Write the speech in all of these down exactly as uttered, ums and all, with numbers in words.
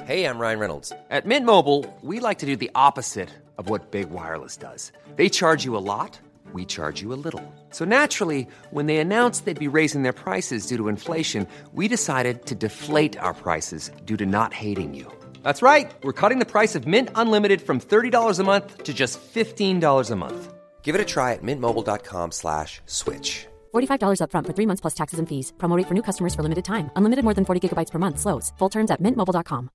Hey, I'm Ryan Reynolds. At Mint Mobile, we like to do the opposite of what Big Wireless does. They charge you a lot, we charge you a little. So naturally, when they announced they'd be raising their prices due to inflation, we decided to deflate our prices due to not hating you. That's right. We're cutting the price of Mint Unlimited from thirty dollars a month to just fifteen dollars a month. Give it a try at mintmobile.com slash switch. forty-five dollars up front for three months plus taxes and fees. Promo rate for new customers for limited time. Unlimited more than forty gigabytes per month. Slows full terms at mint mobile dot com.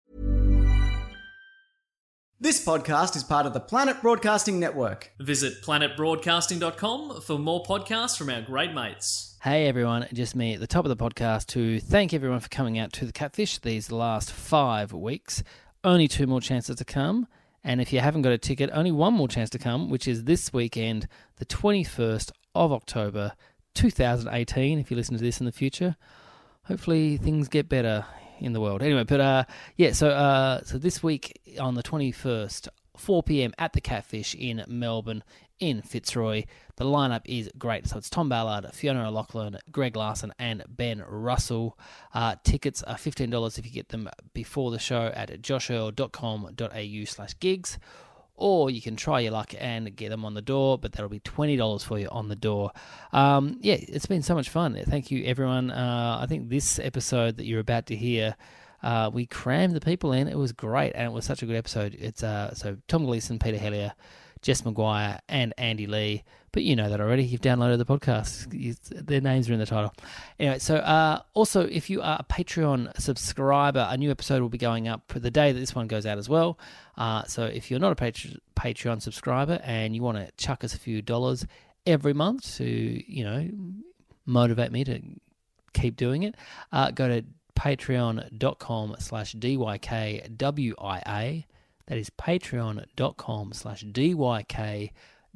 This podcast is part of the Planet Broadcasting Network. Visit planet broadcasting dot com for more podcasts from our great mates. Hey everyone, just me at the top of the podcast to thank everyone for coming out to the Catfish these last five weeks. Only two more chances to come, and if you haven't got a ticket, only one more chance to come, which is this weekend, the twenty-first of October, two thousand eighteen, if you listen to this in the future. Hopefully things get better in the world. Anyway, but uh, yeah, so uh, so this week on the twenty-first, four p.m. at the Catfish in Melbourne, in Fitzroy. The lineup is great. So it's Tom Ballard, Fiona O'Loughlin, Greg Larson, and Ben Russell. Uh, tickets are fifteen dollars if you get them before the show at josh earl dot com dot a u slash gigs. Or you can try your luck and get them on the door, but that'll be twenty dollars for you on the door. Um, yeah, it's been so much fun. Thank you, everyone. Uh, I think this episode that you're about to hear, uh, we crammed the people in. It was great, and it was such a good episode. It's uh, so Tom Gleeson, Peter Hellier, Jess McGuire, and Andy Lee. But you know that already. You've downloaded the podcast. You, their names are in the title. Anyway, so uh, also, if you are a Patreon subscriber, a new episode will be going up the day that this one goes out as well. Uh, so if you're not a Patre- Patreon subscriber and you want to chuck us a few dollars every month to, you know, motivate me to keep doing it, uh, go to patreon.com slash DYKWIA. That is patreon.com slash DYKWIA.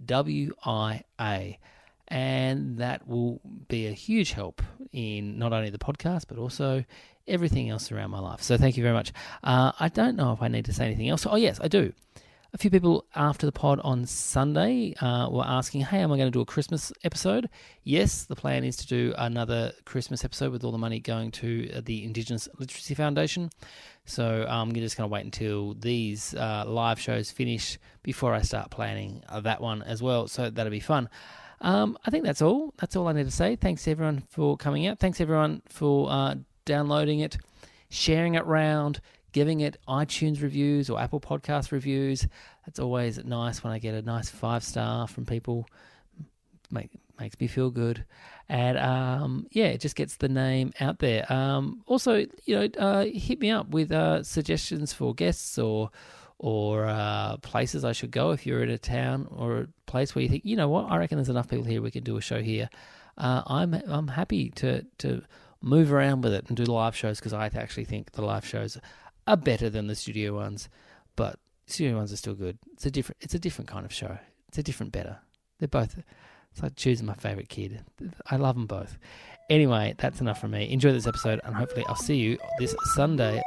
And that will be a huge help in not only the podcast, but also everything else around my life. So thank you very much. Uh, I don't know if I need to say anything else. Oh, yes, I do. A few people after the pod on Sunday uh, were asking, hey, am I going to do a Christmas episode? Yes, the plan is to do another Christmas episode with all the money going to the Indigenous Literacy Foundation. So I'm just going to wait until these uh, live shows finish before I start planning uh, that one as well. So that'll be fun. Um, I think that's all. That's all I need to say. Thanks, everyone, for coming out. Thanks, everyone, for uh, downloading it, sharing it around, giving it iTunes reviews or Apple Podcast reviews. That's always nice when I get a nice five-star from people. Make, makes me feel good. And, um, yeah, it just gets the name out there. Um, also, you know, uh, hit me up with uh, suggestions for guests or or uh, places I should go if you're in a town or a place where you think, you know what, I reckon there's enough people here, we can do a show here. Uh, I'm I'm happy to, to move around with it and do live shows because I actually think the live shows are better than the studio ones, but studio ones are still good. It's a different it's a different kind of show. It's a different better. They're both, it's like choosing my favourite kid. I love them both. Anyway, that's enough from me. Enjoy this episode and hopefully I'll see you this Sunday.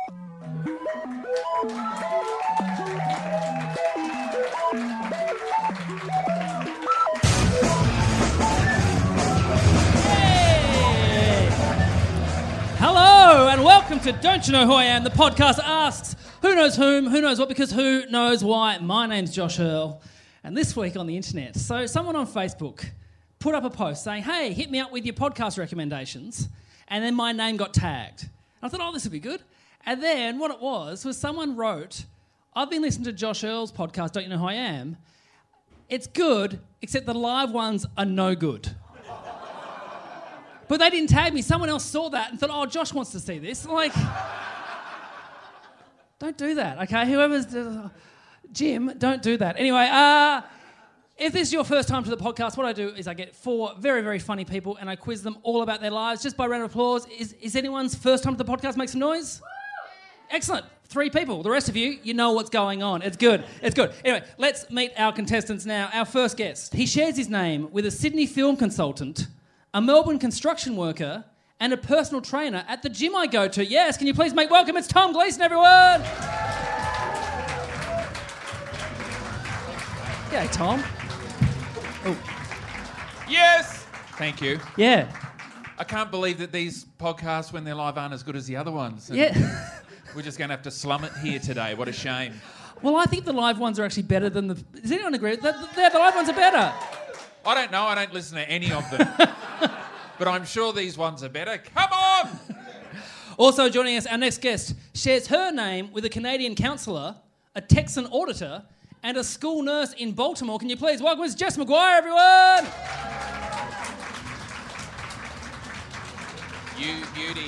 Hello and welcome to Don't You Know Who I Am? The podcast asks who knows whom, who knows what, because who knows why. My name's Josh Earl, and this week on the internet, so someone on Facebook put up a post saying, hey, hit me up with your podcast recommendations, and then my name got tagged. And I thought, oh, this would be good. And then what it was was someone wrote, I've been listening to Josh Earl's podcast, Don't You Know Who I Am? It's good, except the live ones are no good. But they didn't tag me. Someone else saw that and thought, oh, Josh wants to see this. Like, don't do that, okay? Whoever's... Uh, Jim, don't do that. Anyway, uh, if this is your first time to the podcast, what I do is I get four very, very funny people and I quiz them all about their lives just by round of applause. Is, is anyone's first time to the podcast? Make some noise. Excellent. Three people. The rest of you, you know what's going on. It's good. It's good. Anyway, let's meet our contestants now. Our first guest. He shares his name with a Sydney film consultant, a Melbourne construction worker, and a personal trainer at the gym I go to. Yes, can you please make welcome? It's Tom Gleeson, everyone. Yeah, Tom. Oh. Yes. Thank you. Yeah. I can't believe that these podcasts, when they're live, aren't as good as the other ones. And Yeah. We're just going to have to slum it here today. What a shame. Well, I think the live ones are actually better than the... Does anyone agree? The, the, the live ones are better. I don't know. I don't listen to any of them. But I'm sure these ones are better. Come on! Also joining us, our next guest shares her name with a Canadian counsellor, a Texan auditor, and a school nurse in Baltimore. Can you please welcome us, Jess McGuire, everyone? You beauty.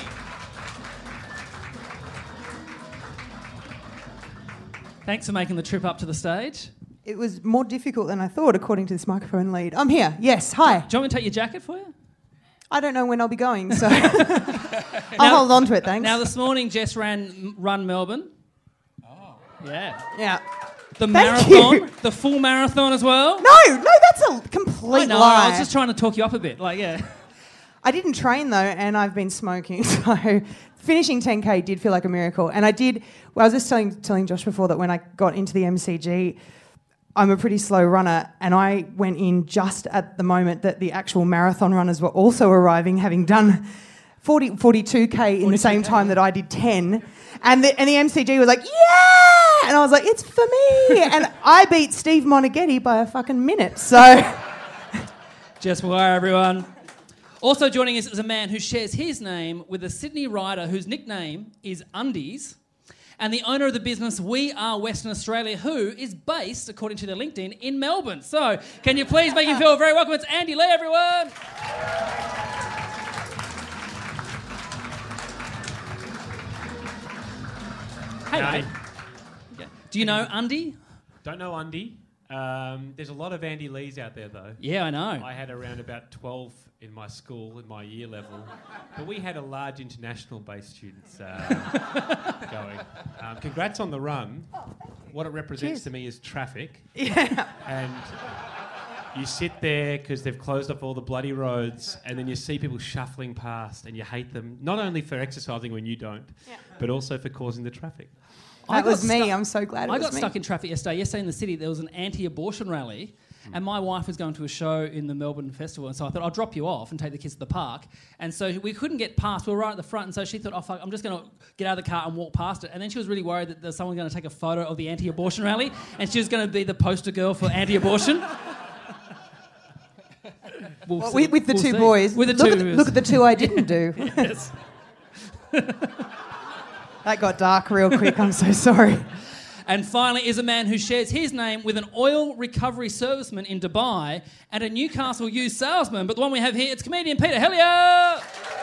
Thanks for making the trip up to the stage. It was more difficult than I thought, according to this microphone lead. I'm here. Yes. Hi. Do you want me to take your jacket for you? I don't know when I'll be going, so I'll now, hold on to it, thanks. Now, this morning, Jess ran Run Melbourne. Oh. Yeah. Yeah. The Thank marathon, you. the full marathon as well. No, no, that's a complete I know, lie. I was just trying to talk you up a bit. Like, yeah. I didn't train, though, and I've been smoking, so finishing ten K did feel like a miracle. And I did, well, I was just telling, telling Josh before that when I got into the M C G, I'm a pretty slow runner, and I went in just at the moment that the actual marathon runners were also arriving, having done forty, forty-two K in the same time that I did ten. And the, and the M C G was like, yeah! And I was like, it's for me! And I beat Steve Monaghetti by a fucking minute, so... Jess McGuire, everyone. Also joining us is a man who shares his name with a Sydney writer whose nickname is Undies, and the owner of the business We Are Western Australia, who is based, according to their LinkedIn, in Melbourne. So, can you please make him feel very welcome? It's Andy Lee, everyone. Hey, Hi. mate. Okay. Do you know Undy? Don't know Undy. Um, there's a lot of Andy Lees out there, though. Yeah, I know. I had around about twelve in my school, in my year level. But we had a large international-based students uh, going. Um, congrats on the run. What it represents Cheers. to me is traffic. Yeah. And you sit there because they've closed off all the bloody roads, and then you see people shuffling past, and you hate them, not only for exercising when you don't, Yeah. but also for causing the traffic. I That got was me. stuck- I'm so glad it I was got me. stuck in traffic yesterday. Yesterday in the city, there was an anti-abortion rally, and my wife was going to a show in the Melbourne Festival, and so I thought, I'll drop you off and take the kids to the park. And so we couldn't get past. We were right at the front, and so she thought, oh, fuck, I'm just going to get out of the car and walk past it. And then she was really worried that there's someone going to take a photo of the anti-abortion rally, and she was going to be the poster girl for anti-abortion. We'll Well, see. with, with the We'll two see. boys. With the look two At the, boys. look at the two I didn't do. Yes. That got dark real quick. I'm so sorry. And finally is a man who shares his name with an oil recovery serviceman in Dubai and a Newcastle used salesman. But the one we have here, it's comedian Peter Hellier.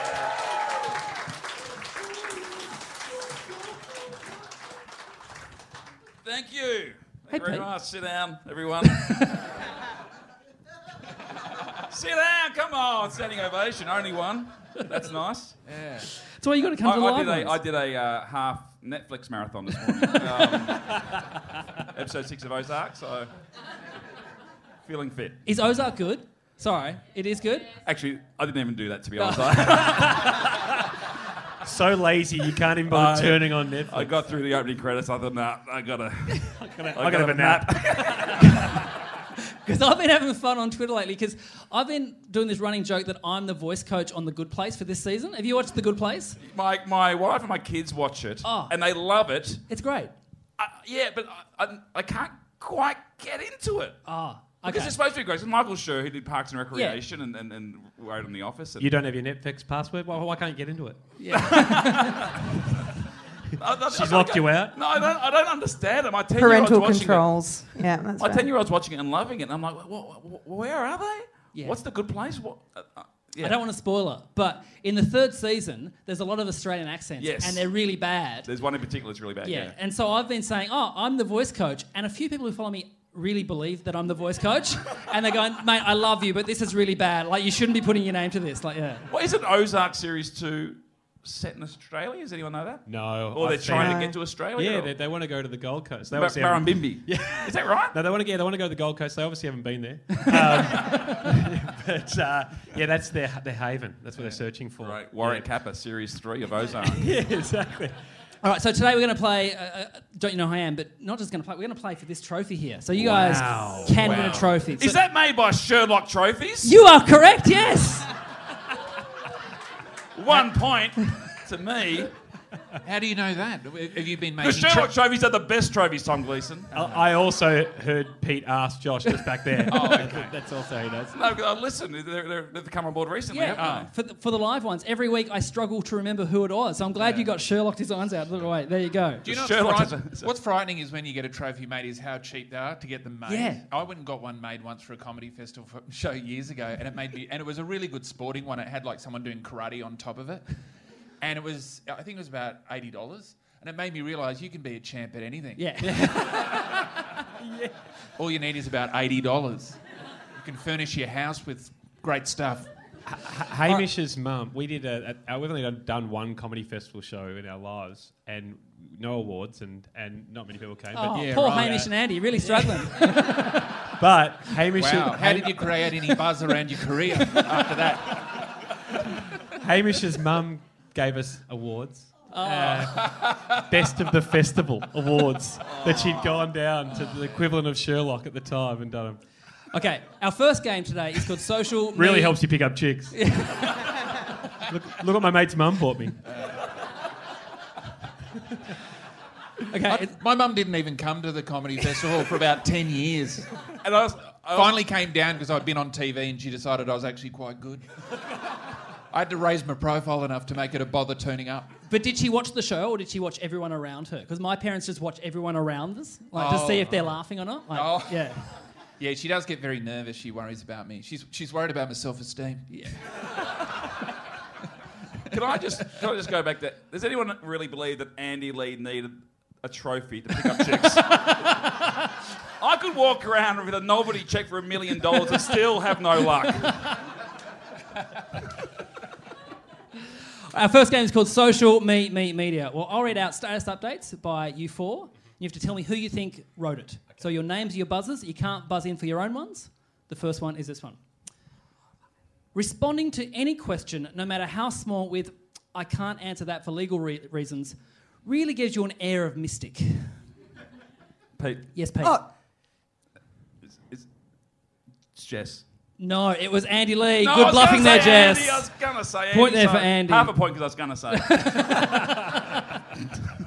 Thank you. Thank Hey, you very Pete. much. Sit down, everyone. Sit down. Come on. Standing ovation. Only one. That's nice. Yeah. That's why you got to come I, to the I live did a, I ones. did a uh, half Netflix marathon this morning. um, episode six of Ozark, so feeling fit. Is Ozark good? Sorry, it is good? Actually, I didn't even do that, to be honest. So lazy, you can't even bother I- turning on Netflix. I got through the opening credits. I thought, nah, I gotta, I gotta, I I gotta have a nap. Because I've been having fun on Twitter lately because I've been doing this running joke that I'm the voice coach on The Good Place for this season. Have you watched The Good Place? My my wife and my kids watch it, Oh. and they love it. It's great. Uh, yeah, but I, I, I can't quite get into it. Ah, Because okay. it's supposed to be great. It's Michael Schur, who did Parks and Recreation and, and, and wrote in The Office. And You don't have your Netflix password? Why, why can't you get into it? I, I, She's I, locked I, you out? No, I don't, I don't understand it. My ten-year-old's Parental watching controls. Yeah, that's it. My right. ten-year-old's watching it and loving it. And I'm like, wh- wh- where are they? Yeah. What's the good place? What? Uh, uh, yeah. I don't want to spoil it, but in the third season, there's a lot of Australian accents, Yes. and they're really bad. There's one in particular that's really bad. Yeah. Yeah. And so I've been saying, oh, I'm the voice coach, and a few people who follow me really believe that I'm the voice coach, and they're going, mate, I love you, but this is really bad. Like, you shouldn't be putting your name to this. Like, yeah. Well, isn't Ozark Series two set in Australia? Does anyone know that? No. Or they're I trying think- to get to Australia? Yeah, or- they, they want to go to the Gold Coast. They Bar- obviously haven't- Barrambimby. Yeah. Is that right? No, they want to. Yeah, they want to go to the Gold Coast. They obviously haven't been there. Um, but uh, yeah, that's their their haven. That's what they're searching for. Right. Warwick Kappa, Series three of Ozark. Yeah, exactly. All right, so today we're going to play, uh, uh, don't you know who I am, but not just going to play, we're going to play for this trophy here. So you Wow. guys can win a trophy. So Is that made by Sherlock Trophies? You are correct, yes. One point to me. How do you know that? Have you been The making... Sherlock tra- trophies are the best trophies, Tom Gleeson. I I also heard Pete ask Josh just back there. Oh, okay. That's also he knows. No, uh, listen, they're, they're, they've come on board recently, Yeah, haven't uh, for, the, for the live ones, every week I struggle to remember who it was. So I'm glad you got Sherlock Designs out. Look away. There you go. Do you know Sherlock what's, is fright- a- is a- what's frightening is when you get a trophy made is how cheap they are to get them made. Yeah. I went and got one made once for a comedy festival for, show years ago, and it made me, and it was a really good sporting one. It had like someone doing karate on top of it, and it was, I think it was about eighty dollars, and it made me realise you can be a champ at anything. Yeah. Yeah. All you need is about eighty dollars. You can furnish your house with great stuff. H- Hamish's mum, we did a, a, we've only done, done one comedy festival show in our lives, and no awards, and, and not many people came. Oh, but yeah, poor right. Hamish and Andy, really struggling. but Hamish, Wow. How did you create any buzz around your career after that? Hamish's mum gave us awards. Oh. Uh, best of the festival awards that she'd gone down to the equivalent of Sherlock at the time and done them. Okay, our first game today is called Social... Really Me- helps you pick up chicks. look, look what my mate's mum bought me. Okay, I, it- my mum didn't even come to the comedy festival for about ten years. And I was, I was Finally came down because I'd been on T V and she decided I was actually quite good. I had to raise my profile enough to make her to bother turning up. but did she watch the show or did she watch everyone around her? Because my parents just watch everyone around us, like to Oh. see if they're laughing or not. Like, Oh. Yeah. Yeah, she does get very nervous. She worries about me. She's she's worried about my self-esteem. Yeah. Can I just can I just go back there? Does anyone really believe that Andy Lee needed a trophy to pick up chicks? I could walk around with a novelty check for a million dollars and still have no luck. Our first game is called Social Me Me Media. Well, I'll read out status updates by you four. You have to tell me who you think wrote it. So your names are your buzzers. You can't buzz in for your own ones. The first one is this one. Responding to any question, no matter how small, with "I can't answer that for legal re- reasons," really gives you an air of mystic. Pete, Yes, Pete. Oh, it's, it's, it's Jess. No, it was Andy Lee. No, I Good was bluffing gonna there, say Andy, Jess. I was going to say Andy. Point there so for Andy. Half a point because I was going to say.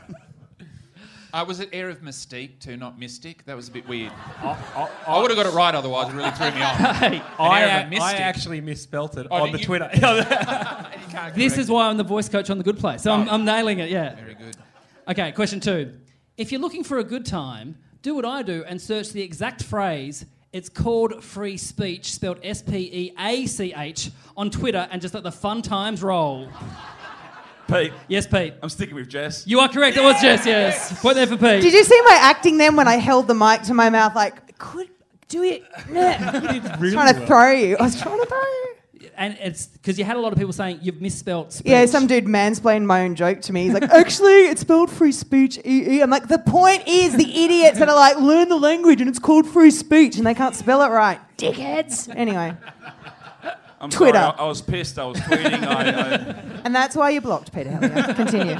Uh, was it air of mystique too, not mystic? That was a bit weird. I, I would have got it right otherwise. It really threw me off. Hey, An I, air of a I mystic. actually misspelt it Oh, on did the you? Twitter. And you can't this correct is why I'm the voice coach on The Good Place. So I'm, I'm nailing it, yeah. it. Very good. Okay, question two. If you're looking for a good time, do what I do and search the exact phrase, "It's called free speech," spelled S P E A C H, on Twitter and just let the fun times roll. Pete, Yes, Pete. I'm sticking with Jess. You are correct. It was Jess, yes. Point there for Pete. did you see my acting then when I held the mic to my mouth like, could do it? Nah. Really trying to well. throw you. I was trying to throw you. And it's because you had a lot of people saying you've misspelled speech. Yeah, some dude mansplained my own joke to me. He's like, actually, it's spelled free speech. E E. I'm like, the point is the idiots that are like, learn the language and it's called free speech and they can't spell it right. Dickheads. Anyway, I'm Twitter. sorry, I, I was pissed. I was tweeting. I, I, and that's why you blocked Peter Hellier. Continue.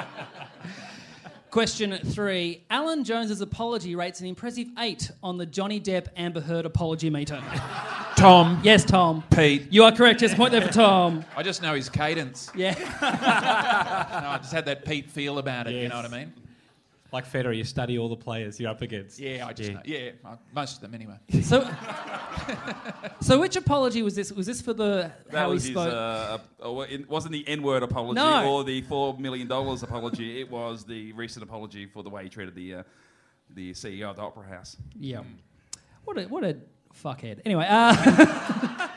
Question three. Alan Jones's apology rates an impressive eight on the Johnny Depp Amber Heard apology meter. Tom. Yes, Tom. Pete. You are correct. Just point there for Tom. I just know his cadence. Yeah. No, I just had that Pete feel about it. You Yes. know what I mean? Like Federer, you study all the players you're up against. Yeah, I just know. Yeah, uh, most of them anyway. So, so which apology was this? Was this for the that how was he his. spoke? Uh, uh, it wasn't the N-word apology No. or the four million dollars apology. It was the recent apology for the way he treated the uh, the C E O of the Opera House. Yeah. What a what a fuckhead. Anyway, uh,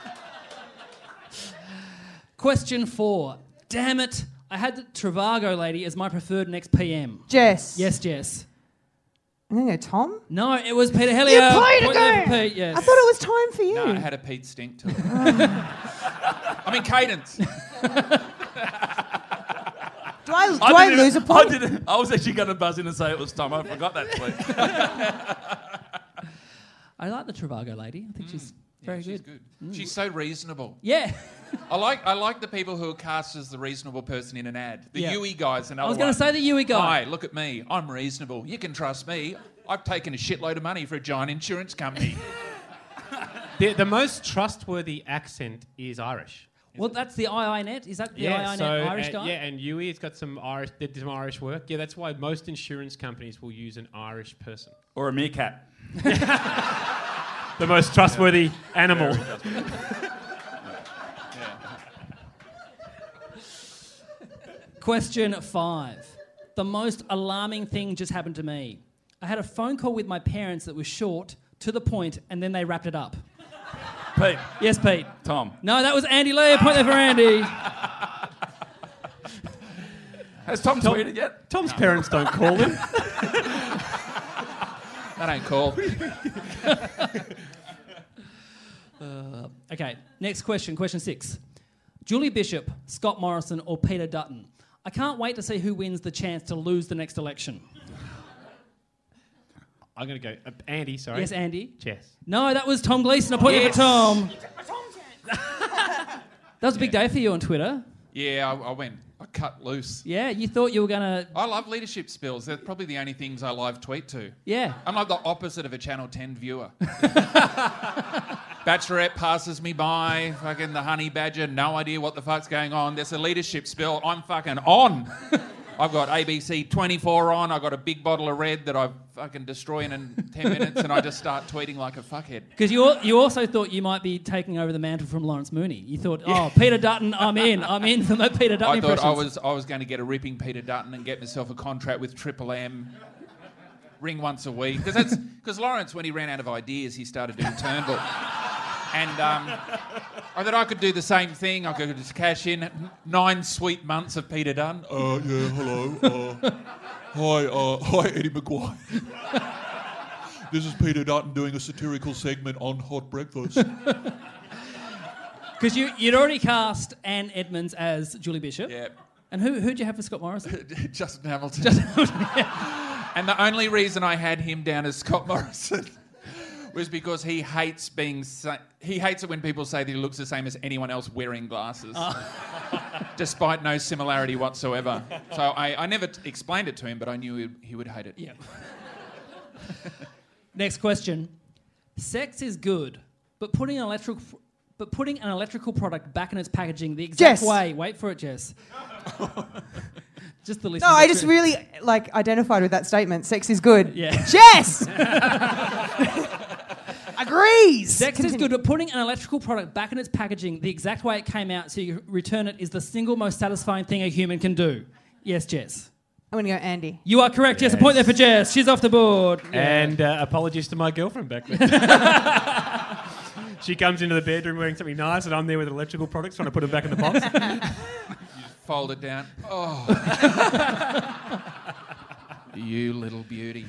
question four. Damn it! I had the Trivago lady as my preferred next P M. Jess. Yes, Jess. I'm going to go Tom. No, it was Peter Hellier. You played Point there again. for Pete, yes. I thought it was time for you. No, it had a Pete stink to it. I mean, cadence. do I, do I, didn't lose a even- point? I, didn't, I was actually going to buzz in and say it was Tom. I forgot that tweet. I like the Trivago lady. I think she's very Yeah, she's good. good. She's so reasonable. Yeah. I like I like the people who are cast as the reasonable person in an ad. The Yeah. Yui guy's another I was going going to say the Yui guy. Hi, look at me. I'm reasonable. You can trust me. I've taken a shitload of money for a giant insurance company. The, the most trustworthy accent is Irish. Well, that's the I I net. Is that the yeah, I I net so, Irish uh, guy? Yeah, and U I has got some Irish, did some Irish work. Yeah, that's why most insurance companies will use an Irish person. Or a meerkat. The most trustworthy animal. Question five. The most alarming thing just happened to me. I had a phone call with my parents that was short, to the point, and then they wrapped it up. Pete. Yes, Pete. Tom. No, that was Andy Lee. A point there for Andy. Has Tom, Tom tweeted yet? Tom's no. parents don't call him. That ain't cool. uh, okay, next question. Question six. Julie Bishop, Scott Morrison, or Peter Dutton? I can't wait to see who wins the chance to lose the next election. I'm going to go... Uh, Andy, sorry. Yes, Andy. Jess. No, that was Tom Gleeson. A point Yes. there for Tom. That was a big day for you on Twitter. Yeah, I, I went. I cut loose. Yeah, you thought you were going to... I love leadership spills. They're probably the only things I live tweet to. Yeah. I'm like the opposite of a Channel ten viewer. Bachelorette passes me by, fucking the honey badger, no idea what the fuck's going on. There's a leadership spill, I'm fucking on. I've got A B C twenty-four on, I've got a big bottle of red that I fucking destroy in ten minutes, and I just start tweeting like a fuckhead. Because you you also thought you might be taking over the mantle from Lawrence Mooney. You thought, oh, Peter Dutton, I'm in. I'm in for my Peter Dutton I thought impressions. I was I was going to get a ripping Peter Dutton and get myself a contract with Triple M. Ring once a week. Because that's because Lawrence, when he ran out of ideas, he started doing Turnbull. And um, I thought I could do the same thing. I could just cash in nine sweet months of Peter Dunn. Uh, yeah, hello. Uh, hi, uh, hi, Eddie Maguire. This is Peter Dutton doing a satirical segment on Hot Breakfast. Because you, you'd already cast Anne Edmonds as Julie Bishop. Yeah. And who who'd you have for Scott Morrison? Justin Hamilton. Justin Hamilton, yeah. And the only reason I had him down as Scott Morrison was because he hates being... Sa- he hates it when people say that he looks the same as anyone else wearing glasses. Oh. Despite no similarity whatsoever. So I, I never t- explained it to him, but I knew he, he would hate it. Yeah. Next question. Sex is good, but putting an electrical... But putting an electrical product back in its packaging the exact Jess. way... Wait for it, Jess. Just the list. No, I just really like identified with that statement. Sex is good. Yeah. Jess agrees. Sex Continue. is good, but putting an electrical product back in its packaging the exact way it came out so you return it is the single most satisfying thing a human can do. Yes, Jess. I'm going to go Andy. You are correct. Yes, a point there for Jess. She's off the board. Yeah. And uh, apologies to my girlfriend back there. She comes into the bedroom wearing something nice, and I'm there with electrical products trying to put them back in the box. You just fold it down. Oh. You little beauty.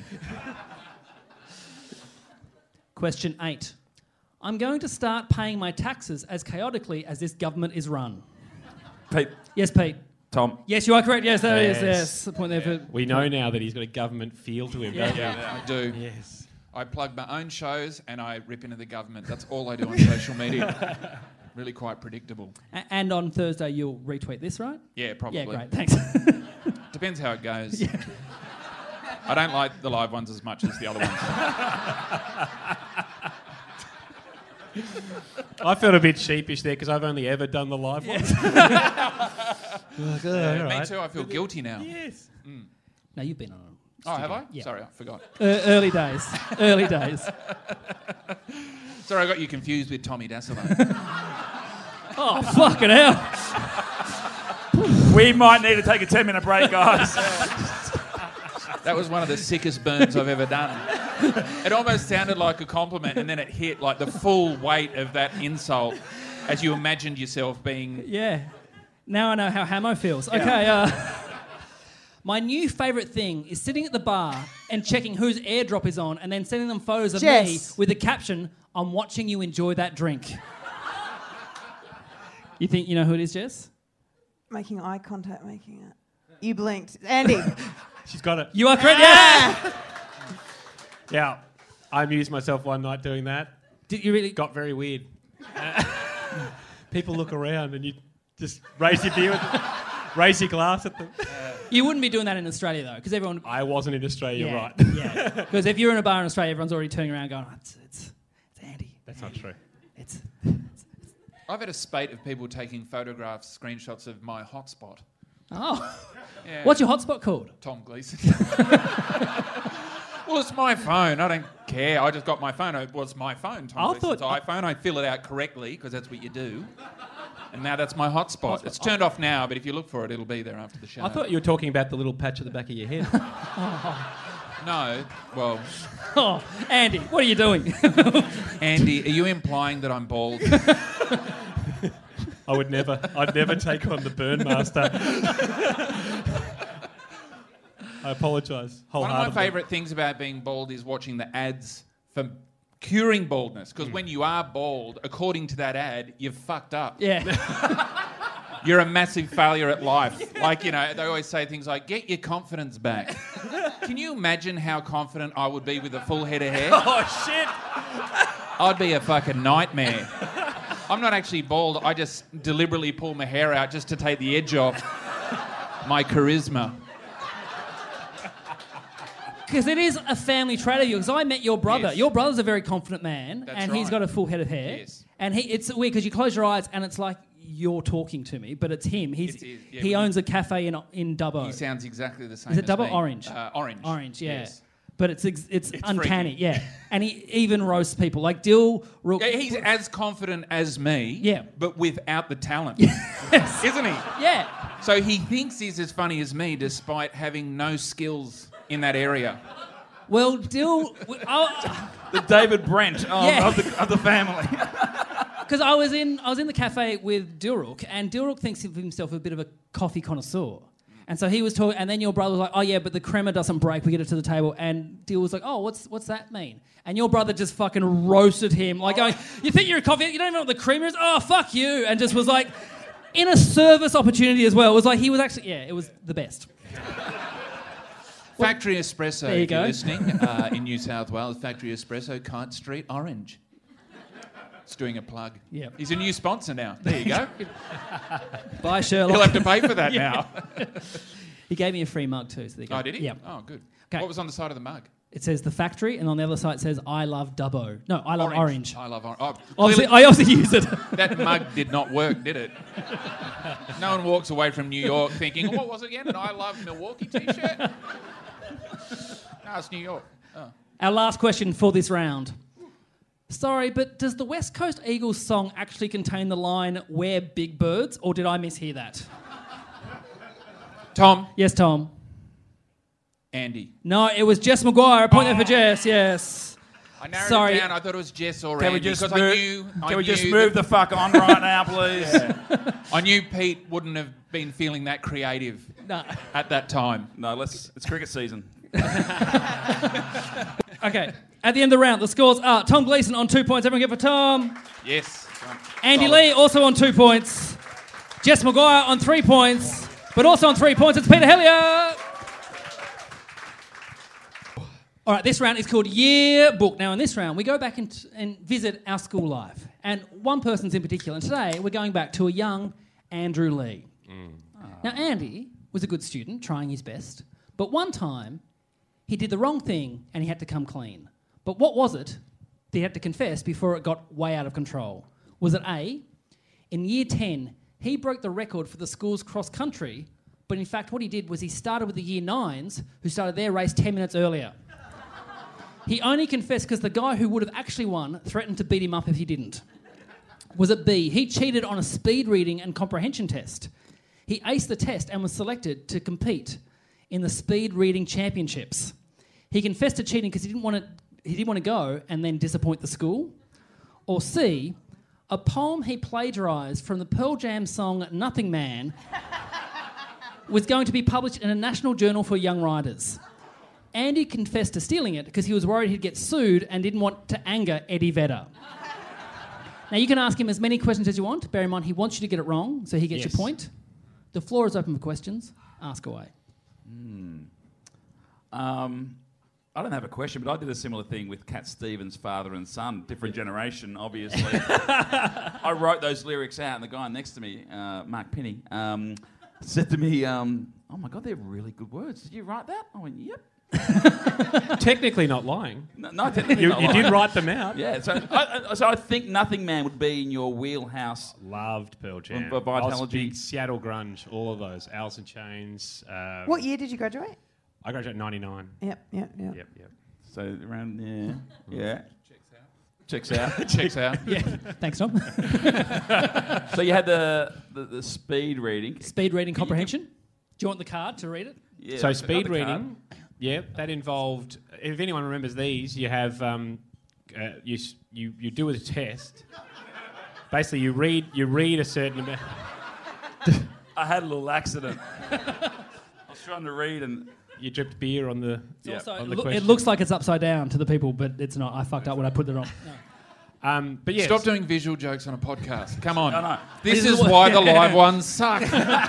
Question eight. I'm going to start paying my taxes as chaotically as this government is run. Pete. Yes, Pete. Tom. Yes, you are correct. Yes, there Yes. is. Yes, a point there for... We know now that he's got a government feel to him, Yeah. don't we? Yeah, I do. Yes. I plug my own shows and I rip into the government. That's all I do on social media. Really quite predictable. A- and on Thursday you'll retweet this, right? Yeah, probably. Yeah, great. Thanks. Depends how it goes. Yeah. I don't like the live ones as much as the other ones. I felt a bit sheepish there because I've only ever done the live ones. Like, oh, Yeah, all me right. too. I feel guilty now. Yes. No, you've been on them. Oh, have I? Yeah. Sorry, I forgot. Uh, early days. Early days. Sorry, I got you confused with Tommy Dassler. Oh, fucking hell. We might need to take a ten-minute break, guys. That was one of the sickest burns I've ever done. It almost sounded like a compliment, and then it hit like the full weight of that insult as you imagined yourself being... Yeah. Now I know how Hamo feels. Okay, uh... my new favourite thing is sitting at the bar and checking whose airdrop is on and then sending them photos of Jess. me with the caption, I'm watching you enjoy that drink. You think you know who it is, Jess? Making eye contact, making it. You blinked. Andy. She's got it. You are correct, yeah! Yeah. I amused myself one night doing that. Did you really... Got very weird. Uh, people look around and you just raise your beer with them, raise your glass at them. You wouldn't be doing that in Australia, though, because everyone... I wasn't in Australia, yeah, right. Yeah. Because if you're in a bar in Australia, everyone's already turning around going, oh, it's, it's, it's Andy. That's not true. It's... I've had a spate of people taking photographs, screenshots of my hotspot. Oh. Yeah. What's your hotspot called? Tom Gleeson. Well, it's my phone. I don't care. I just got my phone. It was my phone, Tom I Gleeson's thought- iPhone. I fill it out correctly because that's what you do. And now that's my hotspot. It's turned off now, but if you look for it, it'll be there after the show. I thought you were talking about the little patch at the back of your head. No, well... Oh, Andy, what are you doing? Andy, are you implying that I'm bald? I would never. I'd never take on the Burn Master. I apologise One wholeheartedly. of my favourite things about being bald is watching the ads for curing baldness. Because when you are bald, according to that ad, you've fucked up. Yeah. You're a massive failure at life. Like, you know, they always say things like, get your confidence back. Can you imagine how confident I would be with a full head of hair? Oh, shit! I'd be a fucking nightmare. I'm not actually bald. I just deliberately pull my hair out just to take the edge off my charisma. Because it is a family trait of you. Because I met your brother. Yes. Your brother's a very confident man, That's and he's right. got a full head of hair. Yes. And he, it's weird because you close your eyes and it's like you're talking to me, but it's him. He's It's- it's- yeah, he but owns a cafe in in Dubbo. He sounds exactly the same Is it as Dubbo me. orange? Uh, orange. Orange, yeah. Yes. But it's ex- it's, It's uncanny, freaky. yeah. And he even roasts people like Dill. Rook. Yeah, he's as confident as me, Yeah. but without the talent. Yes. Isn't he? Yeah. So he thinks he's as funny as me despite having no skills in that area. Well, Dill. I, The David Brent of, Yeah. of, the, of the family. Because I was in I was in the cafe with Dilrook, and Dilrook thinks of himself a bit of a coffee connoisseur. And so he was talking, and then your brother was like, "Oh yeah, but the crema doesn't break. We get it to the table." And Dill was like, "Oh, what's what's that mean?" And your brother just fucking roasted him, like, going, "You think you're a coffee? You don't even know what the creamer is? Oh, fuck you!" And just was like, in a service opportunity as well. It was like he was actually, yeah, it was the best. Factory Espresso, There you if you're go. listening, uh, in New South Wales. Factory Espresso, Kite Street, Orange. It's doing a plug. Yep. He's a new sponsor now. There you go. Bye, Sherlock. He'll have to pay for that Yeah. now. He gave me a free mug too. So there you go. Oh, did he? Yeah. Oh, good. Okay. What was on the side of the mug? It says the factory, and on the other side it says I love Dubbo. No, I love Orange. I love orange. Oh, Obviously, clearly I also use it. that mug did not work, did it? No one walks away from New York thinking, what was it again? An I love Milwaukee t-shirt? No, it's New York. Oh. Our last question for this round. Sorry, but does the West Coast Eagles song actually contain the line, "We're big birds," or did I mishear that? Tom. Yes, Tom. Andy. No, it was Jess Maguire. A point there for Jess, yes. I narrowed Sorry. it down. I thought it was Jess or Can Andy we just because move, I knew. can I we just knew move that- the fuck on right now, please? I knew Pete wouldn't have been feeling that creative No. at that time. No, let's. It's cricket season. Okay, at the end of the round, the scores are Tom Gleeson on two points. Everyone give for Tom. Yes. Andy Solid. Lee also on two points. Jess Maguire on three points. But also on three points, it's Peter Hellier. All right, this round is called Yearbook. Now, in this round, we go back and, t- and visit our school life. And one person's in particular. And today, we're going back to a young Andrew Lee. Now, Andy was a good student, trying his best. But one time, he did the wrong thing and he had to come clean. But what was it that he had to confess before it got way out of control? Was it A, in year ten, he broke the record for the school's cross-country, but in fact what he did was he started with the year nines, who started their race ten minutes earlier. He only confessed because the guy who would have actually won threatened to beat him up if he didn't. Was it B, he cheated on a speed reading and comprehension test? He aced the test and was selected to compete in the speed reading championships. He confessed to cheating because he didn't want to he didn't want to go and then disappoint the school. Or C, a poem he plagiarised from the Pearl Jam song Nothing Man was going to be published in a national journal for young writers. Andy confessed to stealing it because he was worried he'd get sued and didn't want to anger Eddie Vedder. Now, you can ask him as many questions as you want. Bear in mind, he wants you to get it wrong, so he gets Yes. your point. The floor is open for questions. Ask away. Um, I don't have a question, but I did a similar thing with Cat Stevens' father and son. Different generation, obviously. I wrote those lyrics out, and the guy next to me, uh, Mark Penny, um, said to me, um, "Oh my God, they're really good words. Did you write that?" I went, "Yep." technically not lying. No, no technically You, not you lying. did write them out. Yeah, so I, I- so I think Nothing Man would be in your wheelhouse. Loved Pearl Jam. For Vitalogy. I was big Seattle grunge, all of those. Alice in Chains. Um, What year did you graduate? I graduated in ninety-nine. Yep, yep, yep. Yep, yep. So around there, yeah. Checks out. Checks out. Yeah. Thanks, Tom. So you had the, the, the speed reading. Speed reading comprehension. Do you want the card to read it? Yeah, So I've speed got the card. reading, yeah, that involved. If anyone remembers these, you have um, uh, you s- you you do a test. Basically, you read you read a certain amount. I had a little accident. I was trying to read and You dripped beer on the Yeah. Also, on it, the loo- it question. looks like it's upside down to the people, but it's not. I fucked up when I put it on. No. Um, but yes, Stop doing visual jokes on a podcast. Come on. I know. This, This is is what- why the live ones suck.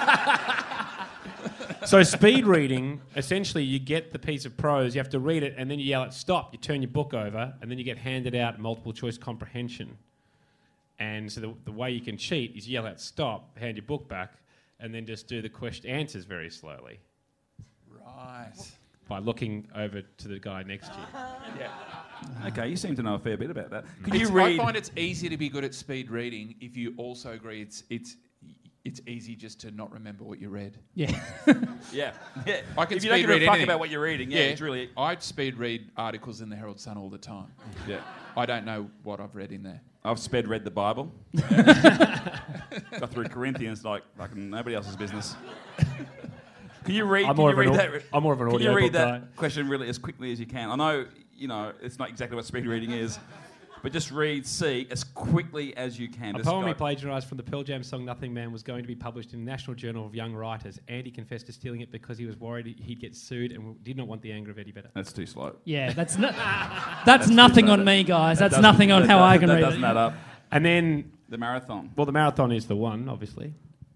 So speed reading, essentially, you get the piece of prose, you have to read it, and then you yell at stop. You turn your book over, and then you get handed out multiple choice comprehension. And so the, the way you can cheat is yell at stop, hand your book back, and then just do the question answers very slowly Right. by looking over to the guy next to you. yeah. Okay, you seem to know a fair bit about that. Could It's- you read? I find it's easier to be good at speed reading if you also agree it's it's it's easy just to not remember what you read. Yeah. Yeah, yeah. I can if you don't speed give a read fuck anything. about what you're reading, yeah, it's really. I speed read articles in the Herald Sun all the time. Yeah. I don't know what I've read in there. I've sped read the Bible. Got through Corinthians like fucking nobody else's business. Can you read? I'm can more you of an read au- that? I'm more of an Can you audiobook read that guy. question really as quickly as you can? I know you know it's not exactly what speed reading is, but just read C as quickly as you can. A Just poem he go- plagiarised from the Pearl Jam song Nothing Man was going to be published in the National Journal of Young Writers. Andy confessed to stealing it because he was worried he'd get sued and did not want the anger of Eddie Vedder. That's too slow. Yeah, that's no, that's nothing too on slow. me, guys. That That's doesn't- nothing on that how doesn't- I can that read doesn't it. add up. And then, The marathon. well, the marathon is the one, obviously.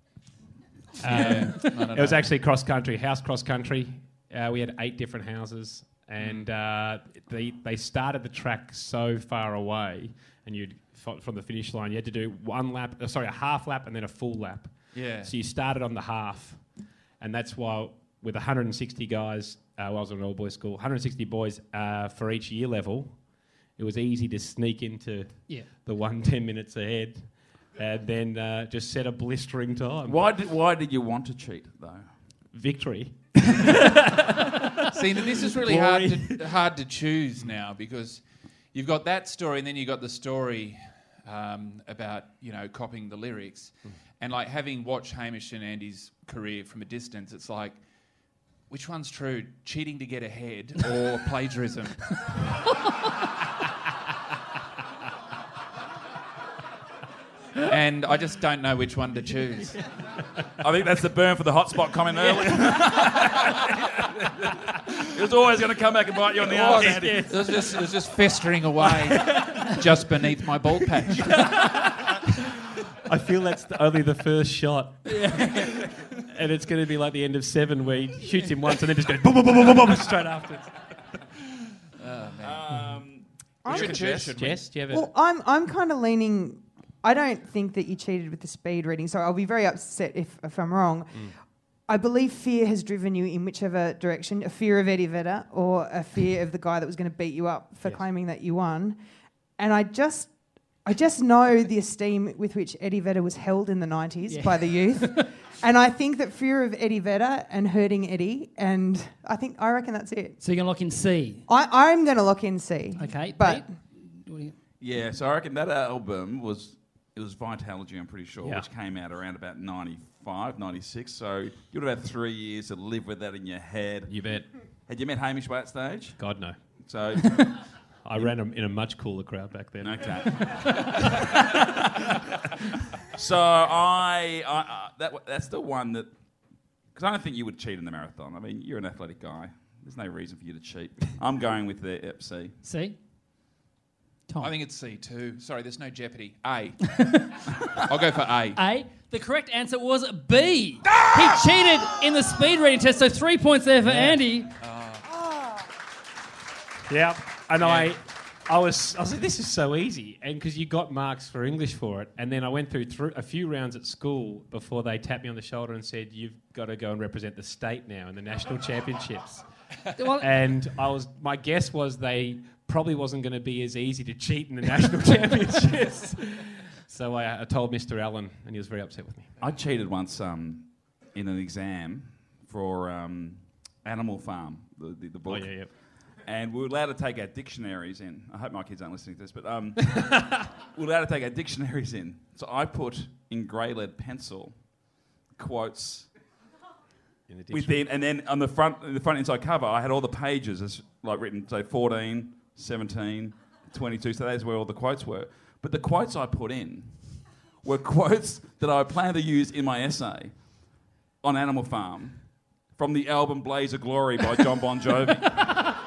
Yeah. No, no, It was no. actually cross country, house cross country. Uh, we had eight different houses, and uh, they they started the track so far away, and you'd f- from the finish line, you had to do one lap, uh, sorry, a half lap, and then a full lap. Yeah. So you started on the half, and that's why with one hundred sixty guys, uh, well, I was in an all boys school, one hundred sixty boys uh, for each year level. It was easy to sneak into Yeah. the one ten minutes ahead, and then uh, just set a blistering time. Why did Why did you want to cheat though? Victory. See, this is really hard to, hard to choose now because you've got that story and then you've got the story um, about, you know, copying the lyrics. And, like, having watched Hamish and Andy's career from a distance, it's like, which one's true? Cheating to get ahead or plagiarism? And I just don't know which one to choose. I think that's the burn for the hotspot comment earlier. It was always going to come back and bite you on the It arse. was, Andy. it was just, it was just festering away just beneath my bald patch. I feel that's the, only the first shot. And it's going to be like the end of Seven where he shoots him once and then just goes boom, boom, boom, boom, boom, boom straight afterwards. Um, I'm should con- choose. Should we? Jess, do you have a... Well, I'm I'm kind of leaning. I don't think that you cheated with the speed reading, so I'll be very upset if, if I'm wrong. I believe fear has driven you in whichever direction, a fear of Eddie Vedder or a fear of the guy that was going to beat you up for Yes. claiming that you won. And I just I just know the esteem with which Eddie Vedder was held in the nineties Yeah. by the youth. And I think that fear of Eddie Vedder and hurting Eddie, and I think I reckon that's it. So you're going to lock in C. I, I'm going to lock in C. Okay, But Pete? What do you- Yeah, so I reckon that album was, it was Vitalogy, I'm pretty sure, Yeah. which came out around about ninety-five, ninety-six. So you would have had three years to live with that in your head. You bet. Had you met Hamish by that stage? God, no. So, I ran a, in a much cooler crowd back then. okay. so I, I uh, that that's the one that, because I don't think you would cheat in the marathon. I mean, you're an athletic guy. There's no reason for you to cheat. I'm going with the F C. C? Tom? I think it's C too. Sorry, there's no jeopardy. A. I'll go for A. A. The correct answer was B. He cheated in the speed reading test, so three points there for Andy. Yeah, and I, I was, I was like, this is so easy, and because you got marks for English for it, and then I went through, through a few rounds at school before they tapped me on the shoulder and said, "You've got to go and represent the state now in the national championships." Well, And I was, my guess was they probably wasn't going to be as easy to cheat in the national championships. So I, I told Mister Allen, and he was very upset with me. I cheated once um, in an exam for um, Animal Farm, the, the, the book. Oh, yeah, yeah. And we were allowed to take our dictionaries in. I hope my kids aren't listening to this, but um, we were allowed to take our dictionaries in. So I put in grey lead pencil quotes In the dictionary. within, and then on the front, the front inside cover, I had all the pages as like written, say fourteen, seventeen, twenty-two. So that's where all the quotes were. But the quotes I put in were quotes that I planned to use in my essay on Animal Farm from the album Blaze of Glory by John Bon Jovi.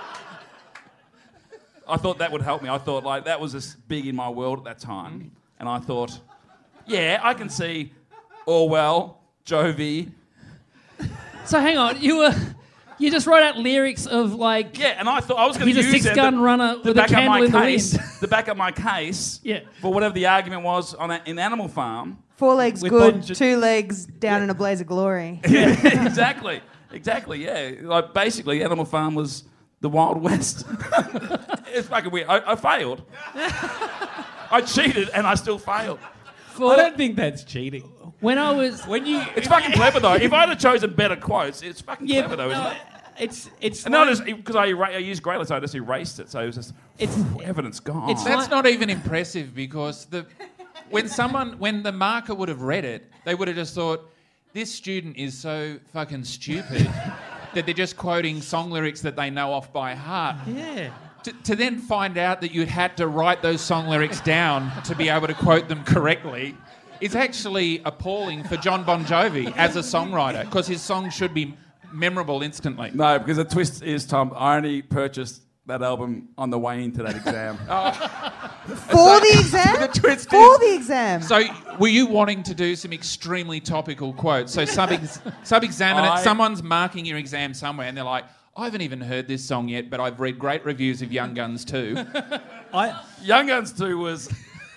I thought that would help me. I thought, like, that was as big in my world at that time. And I thought, yeah, I can see Orwell, Jovi. so hang on, you were you just wrote out lyrics of like Yeah, and I thought I was going to he's a use them six-gun to, runner to with a back up candle my in the case, wind. to back up my case Yeah. for whatever the argument was on a, in Animal Farm. Four legs With good, Bon Jo- two legs down in a blaze of glory. Yeah, exactly. Exactly, yeah. Like, basically, Animal Farm was the Wild West. It's fucking weird. I, I failed. I cheated and I still failed. I don't think that's cheating. When I was When you, It's fucking clever, though. If I'd have chosen better quotes, it's fucking yeah, clever, though, isn't no, it? it's it's And like- not because I, era- I used Grey Letter, so I just erased it. So it was just It's- phew, evidence gone. it's That's not even impressive because the when someone when the marker would have read it, they would have just thought, this student is so fucking stupid that they're just quoting song lyrics that they know off by heart. yeah. To, to then find out that you had to write those song lyrics down to be able to quote them correctly is actually appalling for John Bon Jovi as a songwriter because his songs should be memorable instantly. No, because the twist is, Tom, I only purchased that album on the way into that exam. For the exam? The twist For is- the exam. So, were you wanting to do some extremely topical quotes? So, sub sub examiner, I- someone's marking your exam somewhere, and they're like, "I haven't even heard this song yet, but I've read great reviews of Young Guns too." I Young Guns two was...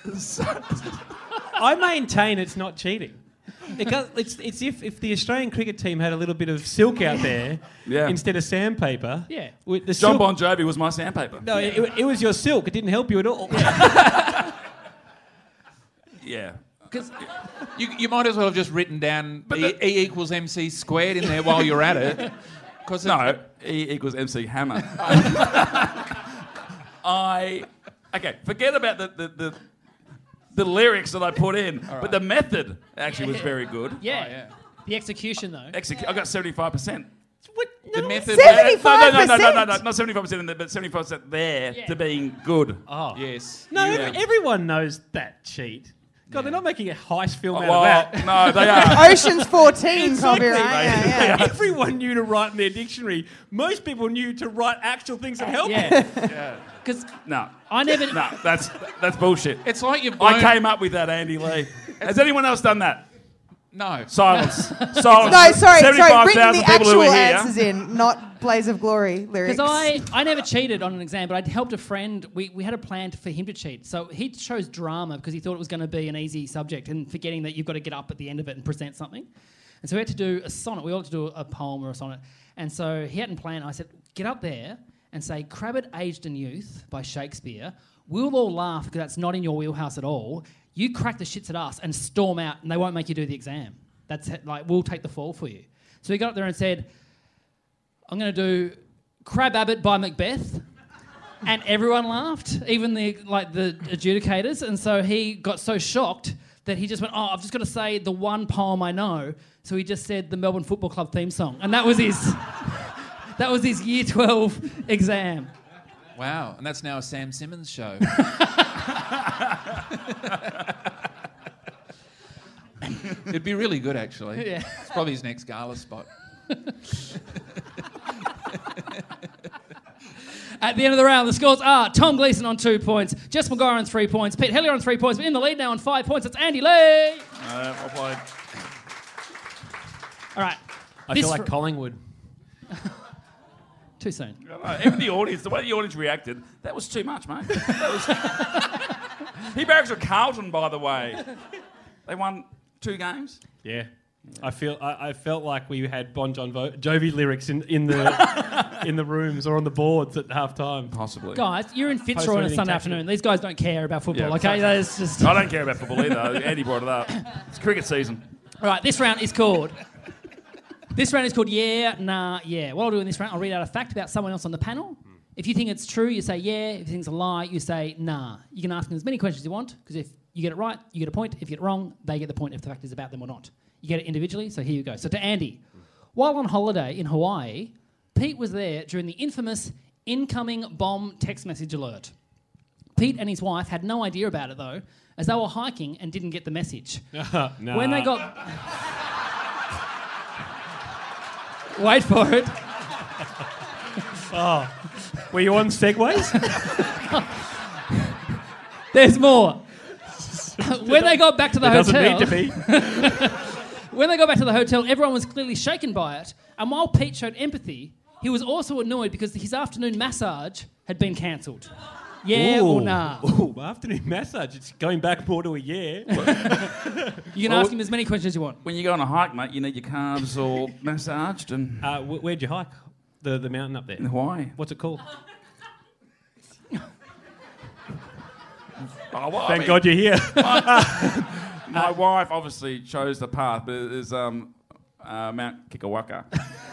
I maintain it's not cheating. It goes, it's it's if, if the Australian cricket team had a little bit of silk out there Yeah. instead of sandpaper. Yeah. with the John silk, Bon Jovi was my sandpaper. No, it, it was your silk. It didn't help you at all. Yeah. Because you, you might as well have just written down e, e equals M C squared in there while you're at it. Because No, E equals M C Hammer. I... Okay, forget about the... the, the the lyrics that I put in, but the method actually was very good. yeah. Oh, yeah. The execution though. Execu- I got seventy-five percent. the method. Seventy-five No, no, no, no, no, no, percent. not seventy-five percent in there, but seventy-five percent there Yeah. to being good. Oh. Yes. No, You- every, everyone knows that cheat. God, they're not making a heist film out Well, of that. no, they are. Ocean's fourteen Exactly. copyright. Yeah, yeah. Everyone knew to write in their dictionary. Most people knew to write actual things that help. Yeah. Because No, I never. no, that's that's bullshit. It's like you've blown... I came up with that, Andy Lee. Has anyone else done that? No. Silence. Silence. No, sorry, sorry. seventy-five Written thousand the people who actual are here. answers in, not Blaze of Glory lyrics. Because I, I never cheated on an exam, but I'd helped a friend. We, we had a plan for him to cheat. So he chose drama because he thought it was going to be an easy subject and forgetting that you've got to get up at the end of it and present something. And so we had to do a sonnet. We all had to do a poem or a sonnet. And so he hadn't planned. I said, get up there and say, Crabbit, Aged and Youth by Shakespeare. We'll all laugh because that's not in your wheelhouse at all. You crack the shits at us and storm out and they won't make you do the exam. That's it, like, we'll take the fall for you. So he got up there and said, I'm going to do Crab Abbott by Macbeth. And everyone laughed, even the like the adjudicators. And so he got so shocked that he just went, oh, I've just got to say the one poem I know. So he just said the Melbourne Football Club theme song. And that was his that was his year twelve exam. Wow. And that's now a Sam Simmons show. It'd be really good, actually. Yeah. It's probably his next gala spot. At the end of the round, the scores are Tom Gleeson on two points, Jess McGuire on three points, Pete Hellier on three points, but in the lead now on five points, it's Andy Lee. Uh, well played. All right. I This feel like fr- Collingwood. Too soon. Uh, even the audience, the way the audience reacted, that was too much, mate. That was... He barracks were Carlton, by the way. They won two games. Yeah. I feel I, I felt like we had Bon Jon Vo- Jovi lyrics in, in the in the rooms or on the boards at half time. Possibly. Guys, you're in Fitzroy Post on a anything Sunday tactical. afternoon. These guys don't care about football, Yeah. okay? That's just... I don't care about football either. Andy brought it up. It's cricket season. All right, this round is called... This round is called Yeah, Nah, Yeah. What I'll do in this round, I'll read out a fact about someone else on the panel. If you think it's true, you say yeah. If you think it's a lie, you say nah. You can ask them as many questions as you want, because if you get it right, you get a point. If you get it wrong, they get the point if the fact is about them or not. You get it individually, so here you go. So to Andy, while on holiday in Hawaii, Pete was there during the infamous incoming bomb text message alert. Pete and his wife had no idea about it, though, as they were hiking and didn't get the message. nah. When they got... Wait for it. Oh, were you on segways? There's more. When they got back to the It hotel... doesn't need to be. When they got back to the hotel, everyone was clearly shaken by it. And while Pete showed empathy, he was also annoyed because his afternoon massage had been cancelled. Yeah Ooh. or nah? Ooh, afternoon massage. It's going back more to a yeah. You can Well, ask him as many questions as you want. When you go on a hike, mate, you need your calves all massaged and Uh, wh- where'd you hike? The the mountain up there. in Hawaii. What's it called? Oh, well, I Thank mean, God you're here. My wife obviously chose the path, but it is um, uh, Mount Kikawaka.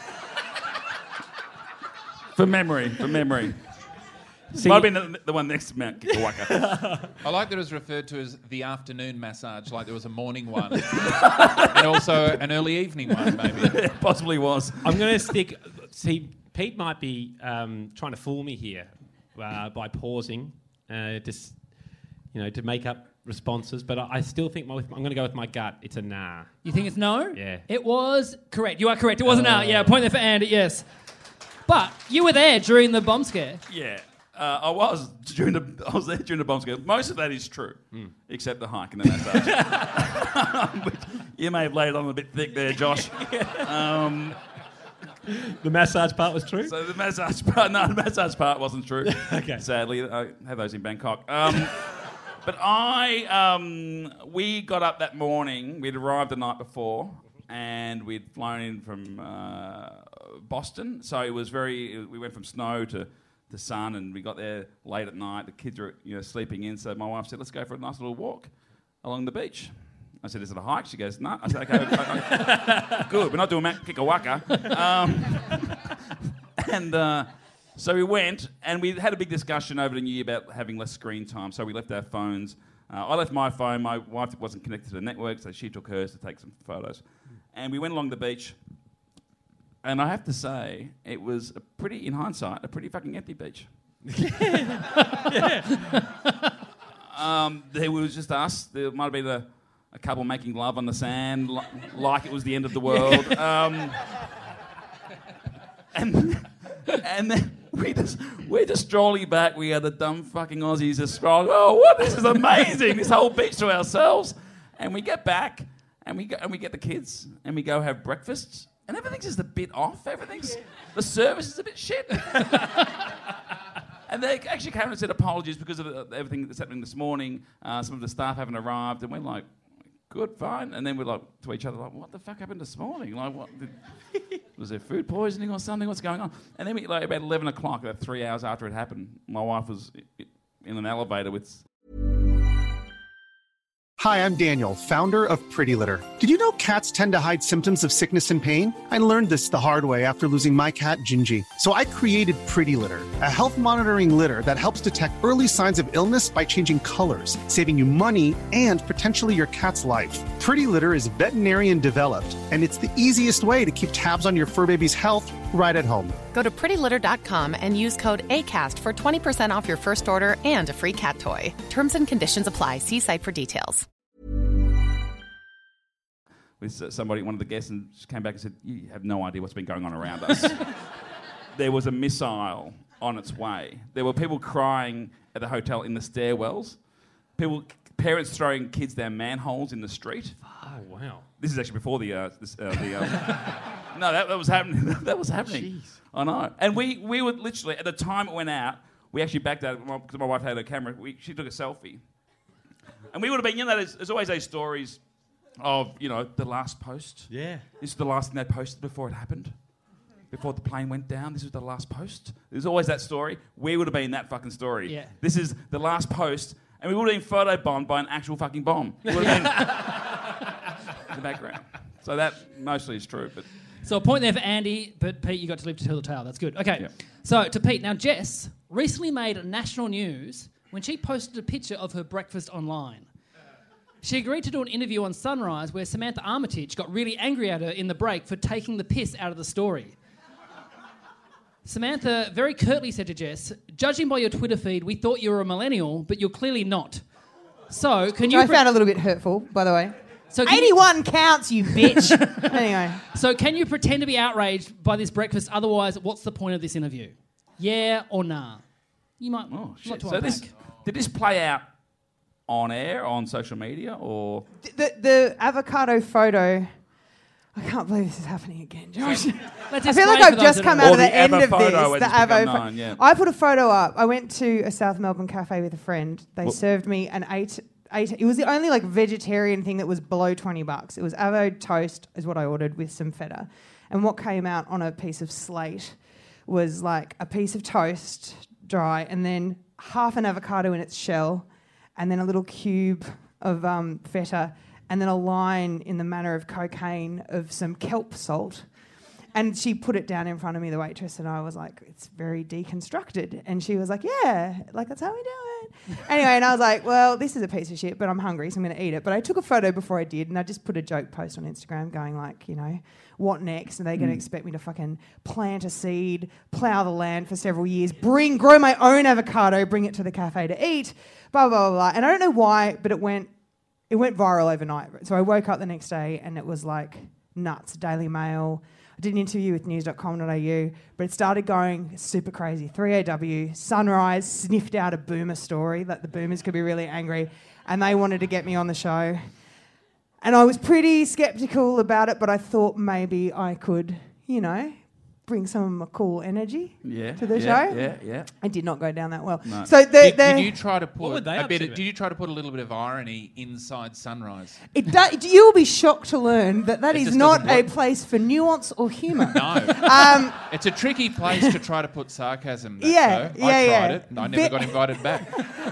For memory, for memory. See- Might have been the, the one next to Mount Kikawaka. I like that it was referred to as the afternoon massage, like there was a morning one. And also an early evening one, maybe. It possibly was. I'm going to stick... See, Pete might be um, trying to fool me here uh, by pausing, uh, just, you know, to make up responses, but I, I still think my, I'm going to go with my gut. It's a nah. You think it's no? Yeah. It was correct. You are correct. It was a nah. Yeah, point there for Andy, yes. But you were there during the bomb scare. Yeah. Uh, I was during the I was there during the bomb scare. Most of that is true, except the hike and the massage. Which you may have laid on a bit thick there, Josh. Um, The massage part was true? so the massage part, no, the massage part wasn't true. Okay. Sadly, I had those in Bangkok. Um, but I, um, we got up that morning. We'd arrived the night before, and we'd flown in from uh, Boston. So it was very. We went from snow to the sun, and we got there late at night. The kids were, you know, sleeping in. So my wife said, "Let's go for a nice little walk along the beach." I said, "Is it a hike?" She goes, "No." I said, "Okay, okay. Good. We're not doing Mount Kikawaka." Um, and uh, so we went, and we had a big discussion over the New Year about having less screen time. So we left our phones. Uh, I left my phone. My wife wasn't connected to the network, so she took hers to take some photos. And we went along the beach. And I have to say, it was a pretty, in hindsight, a pretty fucking empty beach. um, there was just us. There might have been a, a couple making love on the sand, li- like it was the end of the world. Um, and and then we just we're just strolling back. We are the dumb fucking Aussies just strolling. Oh, what? This is amazing! This whole beach to ourselves. And we get back, and we go, and we get the kids, and we go have breakfast, and everything's just a bit off. Everything's the service is a bit shit. And they actually came and said apologies because of uh, everything that's happening this morning. Uh, some of the staff haven't arrived, and we're like, good, fine. And then we're like to each other, like, what the fuck happened this morning? Like, what? Did, was there food poisoning or something? What's going on? And then we, like, about eleven o'clock, about three hours after it happened, my wife was i- in an elevator with. Hi, I'm Daniel, founder of Pretty Litter. Did you know cats tend to hide symptoms of sickness and pain? I learned this the hard way after losing my cat, Gingy. So I created Pretty Litter, a health monitoring litter that helps detect early signs of illness by changing colors, saving you money and potentially your cat's life. Pretty Litter is veterinarian developed, and it's the easiest way to keep tabs on your fur baby's health right at home. Go to pretty litter dot com and use code ACAST for twenty percent off your first order and a free cat toy. Terms and conditions apply. See site for details. With somebody, one of the guests, and she came back and said, "You have no idea what's been going on around us." There was a missile on its way. There were people crying at the hotel in the stairwells. People, parents throwing kids down manholes in the street. Oh, wow. This is actually before the. Uh, this, uh, the um, no, that, that was happening. That was happening. Jeez. I know. And we, we were literally, at the time it went out, we actually backed out because my wife had her camera. We, she took a selfie. And we would have been, you know, there's, there's always those stories of, you know, the last post. Yeah. This is the last thing they posted before it happened. Before the plane went down, this was the last post. There's always that story. We would have been that fucking story. Yeah. This is the last post, and we would have been photobombed by an actual fucking bomb. It would have been in the background. So that mostly is true, but... So a point there for Andy, but Pete, you got to live to tell the tale. That's good. Okay. Yeah. So to Pete, now Jess recently made national news when she posted a picture of her breakfast online. She agreed to do an interview on Sunrise where Samantha Armitage got really angry at her in the break for taking the piss out of the story. Samantha very curtly said to Jess, "Judging by your Twitter feed, we thought you were a millennial, but you're clearly not. So can you..." I found a little bit hurtful, by the way. So eighty-one you... counts, you bitch. Anyway. So can you pretend to be outraged by this breakfast? Otherwise, what's the point of this interview? Yeah or nah? You might... Oh, shit. Like to So this, unpack. did this play out on air, on social media, or... The, the avocado photo... I can't believe this is happening again, Josh. Let's I feel like explain for I've those just that come don't out of know. the Or the end of Avo this. photo, as The it's become Avo known, yeah. I put a photo up. I went to a South Melbourne cafe with a friend. They What- served me an eight... Eight, it was the only like vegetarian thing that was below twenty bucks. It was avo toast is what I ordered with some feta. And what came out on a piece of slate was like a piece of toast, dry, and then half an avocado in its shell, and then a little cube of um, feta, and then a line in the manner of cocaine of some kelp salt. And she put it down in front of me, the waitress, and I was like, it's very deconstructed. And she was like, yeah, like that's how we do it. Anyway, and I was like, well, this is a piece of shit, but I'm hungry, so I'm going to eat it. But I took a photo before I did, and I just put a joke post on Instagram going like, you know, what next? Are they going to expect me to fucking plant a seed, plough the land for several years, bring, grow my own avocado, bring it to the cafe to eat, blah, blah, blah, blah. And I don't know why, but it went, it went viral overnight. So I woke up the next day, and it was like nuts. Daily Mail. I did an interview with news dot com dot a u, but it started going super crazy. three A W, Sunrise sniffed out a boomer story that the boomers could be really angry, and they wanted to get me on the show. And I was pretty sceptical about it, but I thought maybe I could, you know, bring some of my cool energy Yeah, to the yeah, show. yeah, yeah. It did not go down that well. No. So the, Did, the, did you try to What were put they a up bit? to Of, then? did you try to put a little bit of irony inside Sunrise? it do, you will be shocked to learn that that It is just not doesn't a work. place for nuance or humour. No, um, it's a tricky place to try to put sarcasm. That Yeah, show. I yeah, tried yeah. it. And I never Bit- got invited back.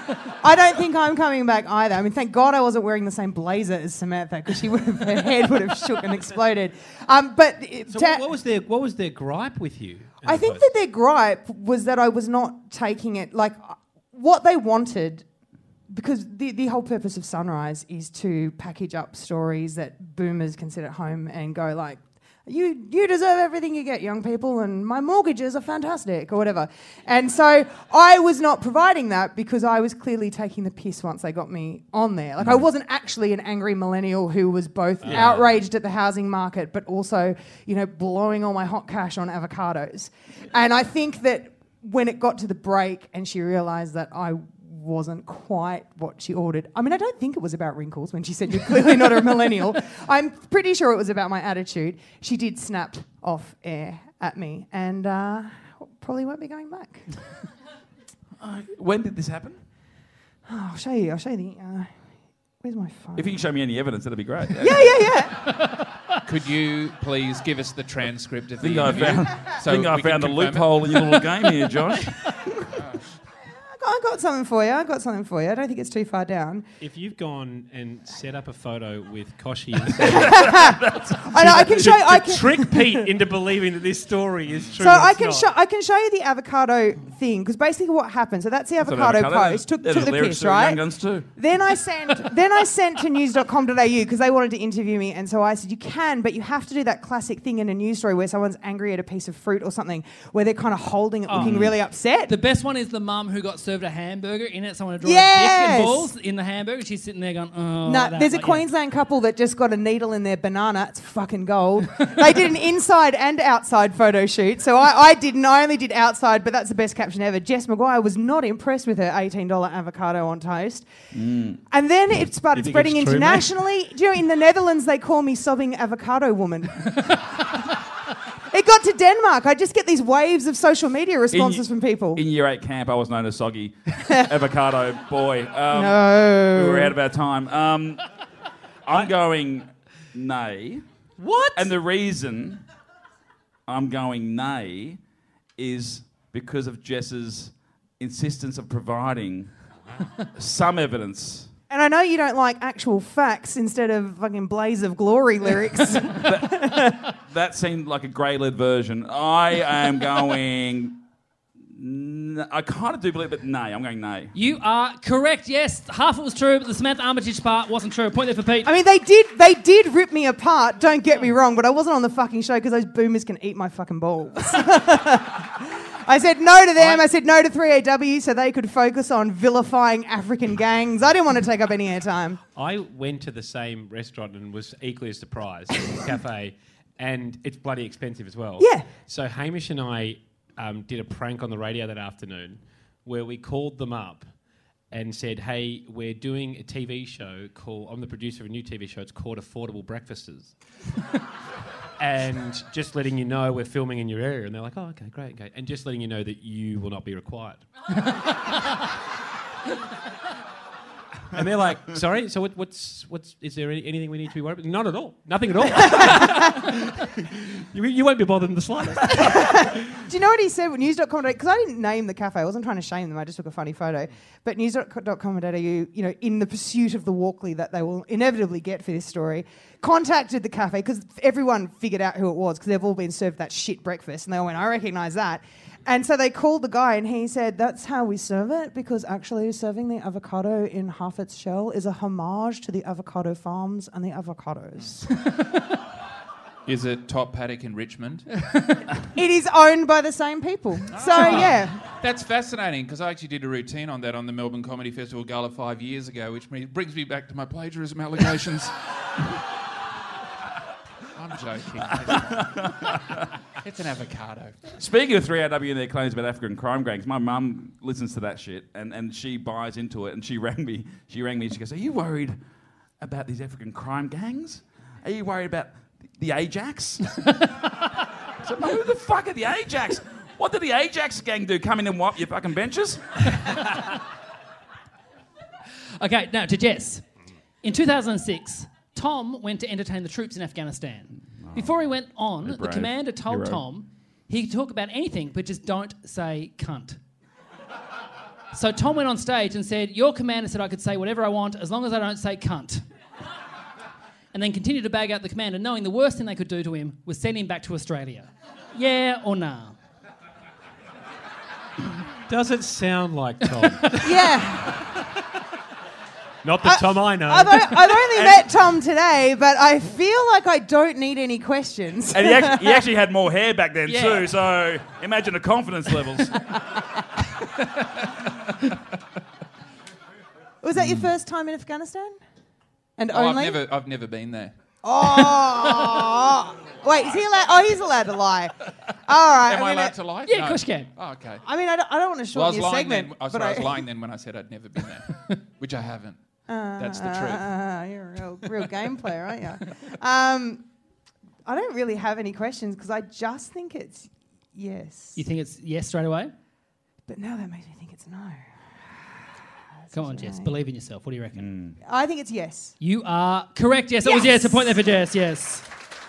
I don't think I'm coming back either. I mean, thank God I wasn't wearing the same blazer as Samantha, because she would have, her head would have shook and exploded. Um, but it- So ta- what, what was their what was their gripe with you? I think that their gripe was that I was not taking it like uh, what they wanted, because the the whole purpose of Sunrise is to package up stories that boomers can sit at home and go like, You you deserve everything you get, young people, and my mortgages are fantastic, or whatever. And so I was not providing that because I was clearly taking the piss once they got me on there. Like, I wasn't actually an angry millennial who was both Yeah. outraged at the housing market but also, you know, blowing all my hot cash on avocados. And I think that when it got to the break and she realised that I wasn't quite what she ordered. I mean, I don't think it was about wrinkles when she said you're clearly not a millennial. I'm pretty sure it was about my attitude. She did snap off air at me, and uh, probably won't be going back. Uh, when did this happen? Oh, I'll show you. I'll show you the. Uh, where's my phone? If you can show me any evidence, that'd be great. yeah, yeah, yeah. Could you please give us the transcript of I think the I interview? found, so think I we can found a confirm it? loophole in your little game here, Josh. I got something for you. I got something for you. I don't think it's too far down. If you've gone and set up a photo with Koshi and I know. I can show. I can trick Pete into believing that this story is true. So and I it's can not. show I can show you the avocado thing, because basically what happened. So that's the That's an avocado, avocado. post. Took, They're took the the lyrics piss, to Young right? Guns too. Then I sent then I sent to news dot com dot a u because they wanted to interview me, and so I said you can, but you have to do that classic thing in a news story where someone's angry at a piece of fruit or something, where they're kind of holding it, looking really upset. The best one is the mum who got served a hamburger in it. Someone drawn Yes! a dick and balls in the hamburger. She's sitting there going, oh. No, like that. there's a Like, yeah. Queensland couple that just got a needle in their banana. It's fucking gold. They did an inside and outside photo shoot. So I, I didn't. I only did outside, but that's the best caption ever. Jess Maguire was not impressed with her eighteen dollars avocado on toast. And then it started You think spreading it's true, mate? internationally. Do you know, in the Netherlands, they call me sobbing avocado woman. It got to Denmark. I just get these waves of social media responses from people. In year eight camp, I was known as Soggy Avocado Boy. Um, no. We were out of our time. Um, I'm going nay. What? And the reason I'm going nay is because of Jess's insistence of providing some evidence. And I know you don't like actual facts instead of fucking Blaze of Glory lyrics. that, that seemed like a grey-led version. I am going... N- I kind of do believe it, but nay. I'm going nay. You are correct, yes. Half it was true, but the Samantha Armitage part wasn't true. Point there for Pete. I mean, they did they did rip me apart, don't get me wrong, but I wasn't on the fucking show because those boomers can eat my fucking balls. I said no to them. I, I said no to three A W so they could focus on vilifying African gangs. I didn't want to take up any airtime. I went to the same restaurant and was equally as surprised, cafe, and it's bloody expensive as well. Yeah. So Hamish and I um, did a prank on the radio that afternoon where we called them up and said, hey, we're doing a T V show called... I'm the producer of a new T V show. It's called Affordable Breakfasters. And just letting you know we're filming in your area. And they're like, oh, okay, great, okay. And just letting you know that you will not be required. And they're like, sorry, so what, what's, what's, is there any, anything we need to be worried about? Not at all. Nothing at all. you, you won't be bothered in the slightest. Do you know what he said with news dot com? Because I didn't name the cafe. I wasn't trying to shame them. I just took a funny photo. But news dot com dot a u, you know, in the pursuit of the Walkley that they will inevitably get for this story, contacted the cafe because everyone figured out who it was because they've all been served that shit breakfast. And they all went, I recognise that. And so they called the guy and he said, that's how we serve it, because actually serving the avocado in half its shell is a homage to the avocado farms and the avocados. Is it Top Paddock in Richmond? It is owned by the same people. So, Ah. yeah. That's fascinating, because I actually did a routine on that on the Melbourne Comedy Festival Gala five years ago, which me- brings me back to my plagiarism allegations. I'm joking. It's an avocado. Speaking of three A W and their claims about African crime gangs, my mum listens to that shit and, and she buys into it. And she rang me. She rang me. She goes, "Are you worried about these African crime gangs? Are you worried about the Ajax?" I said, "No, who the fuck are the Ajax? What did the Ajax gang do? Come in and wipe your fucking benches?" Okay, now to Jess. In two thousand six, Tom went to entertain the troops in Afghanistan. Before he went on, the brave. commander told Hero. Tom he could talk about anything, but just don't say cunt. So Tom went on stage and said, your commander said I could say whatever I want as long as I don't say cunt. And then continued to bag out the commander, knowing the worst thing they could do to him was send him back to Australia. Yeah or nah? Does it sound like Tom? Yeah. Not the Tom I know. I've, o- I've only met Tom today, but I feel like I don't need any questions. And he actually, he actually had more hair back then Yeah. too, so imagine the confidence levels. Was that your first time in Afghanistan? And Oh, I've only? never, I've never been there. Oh. Wait, is he allowed? Oh, he's allowed to lie. All right. Am I I'm allowed gonna- to lie? Yeah, No. of course you can. Oh, okay. I mean, I don't, I don't want to Well, I shorten was your lying segment. then. I was, but sorry, I was lying then when I said I'd never been there, which I haven't. That's the truth. Uh, you're a real, real game player, aren't you? Um, I don't really have any questions because I just think it's yes. You think it's yes straight away? But now that makes me think it's no. Come on, Jess. Believe in yourself. What do you reckon? I think it's yes. You are correct. Yes, that was yes. A point there for Jess. Yes.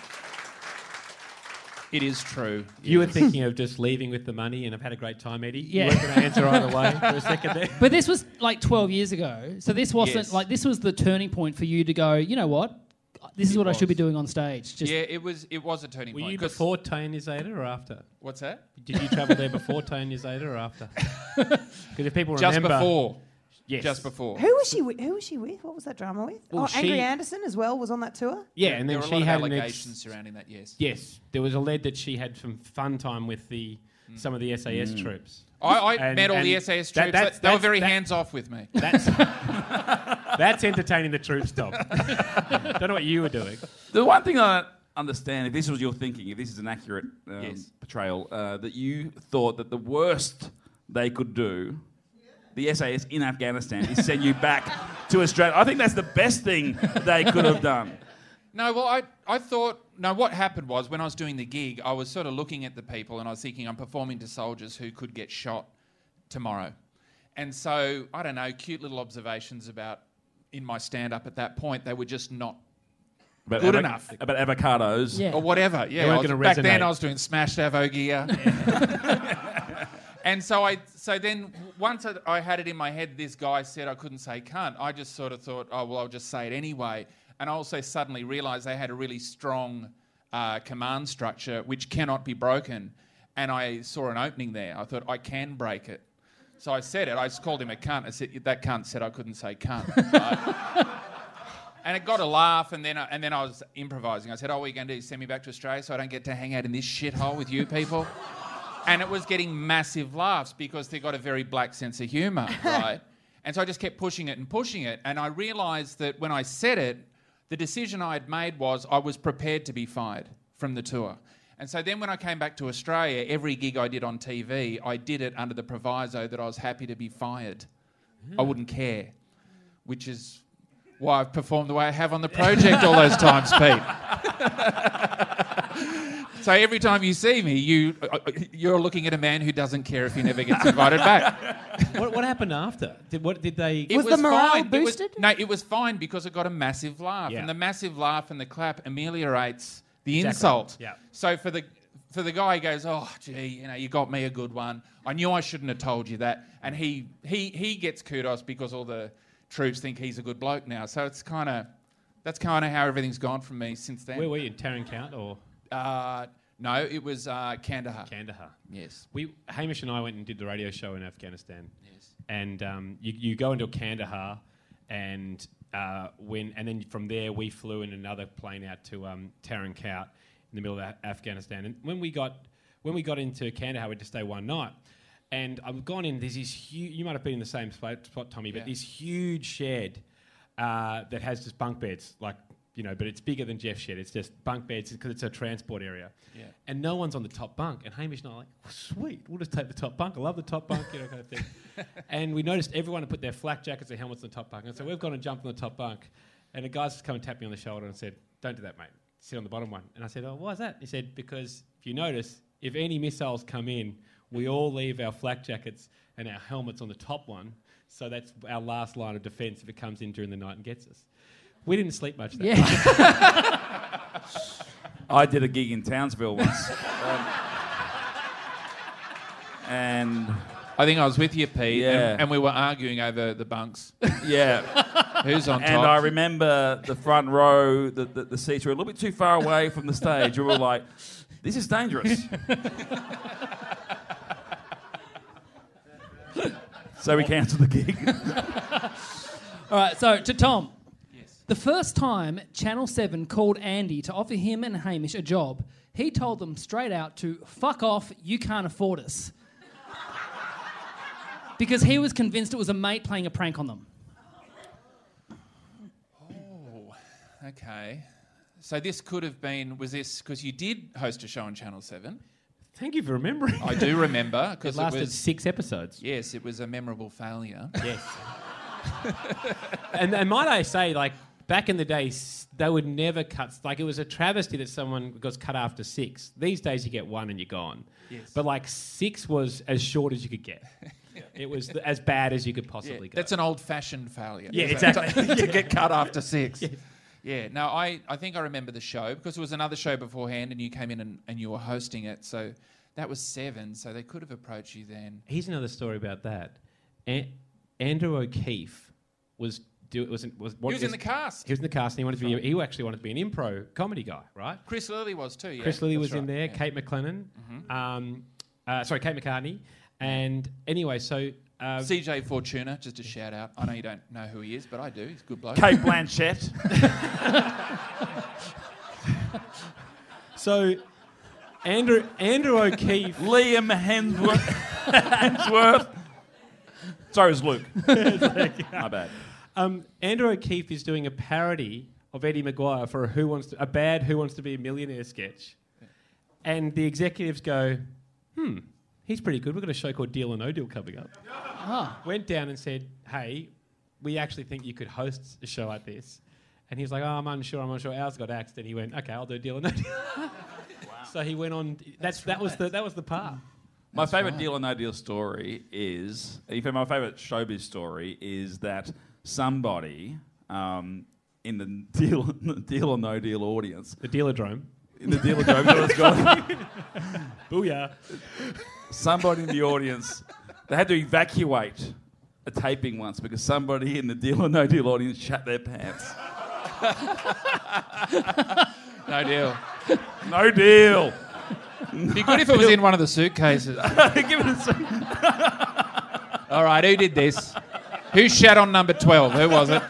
It is true. You were yes. thinking of just leaving with the money and I've had a great time, Eddie. Yeah. You weren't going to answer either way for a second there. But this was like twelve years ago. So this wasn't Yes. like this was the turning point for you to go, you know what? This is It what I should be was. doing on stage. Just Yeah, it was. It was a turning Were point. you 'cause- before Tanya Zeta or after? What's that? Did you travel there before Tanya Zeta or after? Because if people Just remember... before. Yes. Just before. Who was she with? Who was she with? What was that drama with? Well, oh, Angry she- Anderson as well was on that tour. Yeah, and there then were a she lot had of an ex- allegations surrounding that. Yes. Yes, there was alleged that she had some fun time with the some of the S A S troops. I, I And- met all the and S A S that- troops. that's- they were that's- very that- hands off with me. That's that's entertaining the troops, Tom. Don't know what you were doing. The one thing I don't understand, if this was your thinking, if this is an accurate um, Yes. portrayal, uh, that you thought that the worst they could do, the S A S in Afghanistan, is send you back to Australia. I think that's the best thing they could have done. No, well, I, I thought, no, what happened was when I was doing the gig, I was sort of looking at the people and I was thinking I'm performing to soldiers who could get shot tomorrow. And so, I don't know, cute little observations about in my stand-up at that point, they were just not About good avo- enough. About avocados. Yeah. Or whatever. Yeah, They weren't I was- gonna back then resonate. I was doing smashed avo gear. And so I, so then once I, I had it in my head, this guy said I couldn't say cunt. I just sort of thought, oh well, I'll just say it anyway. And I also suddenly realised they had a really strong uh, command structure which cannot be broken. And I saw an opening there. I thought I can break it. So I said it. I just called him a cunt. I said that cunt said I couldn't say cunt. Right? And it got a laugh, and then I, and then I was improvising. I said, "Oh, what are you going to do? Send me back to Australia so I don't get to hang out in this shithole with you people?" And it was getting massive laughs because they got a very black sense of humour, right? And so I just kept pushing it and pushing it, and I realised that when I said it, the decision I had made was I was prepared to be fired from the tour. And so then when I came back to Australia, every gig I did on T V, I did it under the proviso that I was happy to be fired. I wouldn't care, which is why I've performed the way I have on the project all those times, Pete. So every time you see me, you, you're looking at a man who doesn't care if he never gets invited back. What, what happened after? Did what did they? It Was the morale fine. It was- boosted? no, it was fine because it got a massive laugh. Yeah. And the massive laugh and the clap ameliorates the Exactly. insult. Yeah. So for the for the guy, he goes, oh, gee, you know, you got me a good one. I knew I shouldn't have told you that. And he he he gets kudos because all the troops think he's a good bloke now. So it's kind of, that's kind of how everything's gone from me since then. Where were you, in Taran Count or Uh, no, it was uh, Kandahar. Kandahar? Yes. We Hamish and I went and did the radio show in Afghanistan. Yes. And um, you, you go into Kandahar, and uh, when and then from there we flew in another plane out to um, Taran Kowt in the middle of a- Afghanistan. And when we got when we got into Kandahar, we had to stay one night. And I've gone in. There's this huge. You might have been in the same spot, spot Tommy, but Yeah. this huge shed uh, that has just bunk beds, like. You know, but it's bigger than Jeff's shed. It's just bunk beds because it's a transport area. Yeah. And no one's on the top bunk. And Hamish and I are like, oh, sweet, we'll just take the top bunk. I love the top bunk, you know, kind of thing. And we noticed everyone had put their flak jackets, their helmets on the top bunk. And so we've gone and jumped on the top bunk. And the guys just come and tapped me on the shoulder and said, don't do that, mate. Sit on the bottom one. And I said, oh, why is that? He said, because if you notice, if any missiles come in, we all leave our flak jackets and our helmets on the top one. So that's our last line of defence if it comes in during the night and gets us. We didn't sleep much that Yeah. night. I did a gig in Townsville once. um, and I think I was with you, Pete, Yeah. and, and we were arguing over the bunks. yeah. Who's on And top? I remember the front row, the, the, the seats were a little bit too far away from the stage. We were like, this is dangerous. So we cancelled the gig. All right, so to Tom. Yes. The first time Channel seven called Andy to offer him and Hamish a job, he told them straight out to fuck off, you can't afford us. Because he was convinced it was a mate playing a prank on them. Oh, okay. So this could have been, was this, because you did host a show on Channel seven. Thank you for remembering. I do remember. It Because lasted it was, six episodes. yes, it was a memorable failure. Yes. and, and might I say, like, back in the day, s- they would never cut... Like, it was a travesty that someone was cut after six. These days, you get one and you're gone. Yes. But, like, six was as short as you could get. It was th- as bad as you could possibly Yeah, go. that's an old-fashioned failure. Yeah, isn't it? exactly. You get cut after six. Yeah. Yeah, no, I, I think I remember the show because it was another show beforehand and you came in and, and you were hosting it. So that was seven, so they could have approached you then. Here's another story about that. An- Andrew O'Keefe was... Do, was, was, what He was in the cast. He was in the cast and he wanted to be... He actually wanted to be an impro comedy guy, right? Chris Lilly was too, yeah. Chris Lilly that's was in right, there, yeah. Kate McLennan, um, uh, sorry, Kate McCartney, and anyway, so uh, C J Fortuna, just a shout out. I know you don't know who he is, but I do. He's a good bloke. Kate Blanchett. so Andrew Andrew O'Keefe, Liam Hemsworth. Hemsworth. Sorry, it was Luke. My bad. um, Andrew O'Keefe is doing a parody of Eddie Maguire for a Who Wants to, a bad Who Wants to Be a Millionaire sketch, and the executives go, hmm. He's pretty good. We've got a show called Deal or No Deal coming up. Ah. Went down and said, hey, we actually think you could host a show like this. And he was like, oh, I'm unsure, I'm unsure. Ours got axed. And he went, okay, I'll do Deal or No Deal. Wow. So he went on. That's, that, was the, that was the part. My favourite Deal or No Deal story is, in fact, my favourite showbiz story is that somebody um, in the deal, deal or no deal audience. The Dealerdrome. In the Dealerdrome, so it's got Booyah. somebody in the audience. They had to evacuate a taping once because somebody in the Deal or No Deal audience shat their pants. No deal. No deal. It'd be good if it was in one of the suitcases. Give it a second. All right, who did this? Who shat on number twelve? Who was it?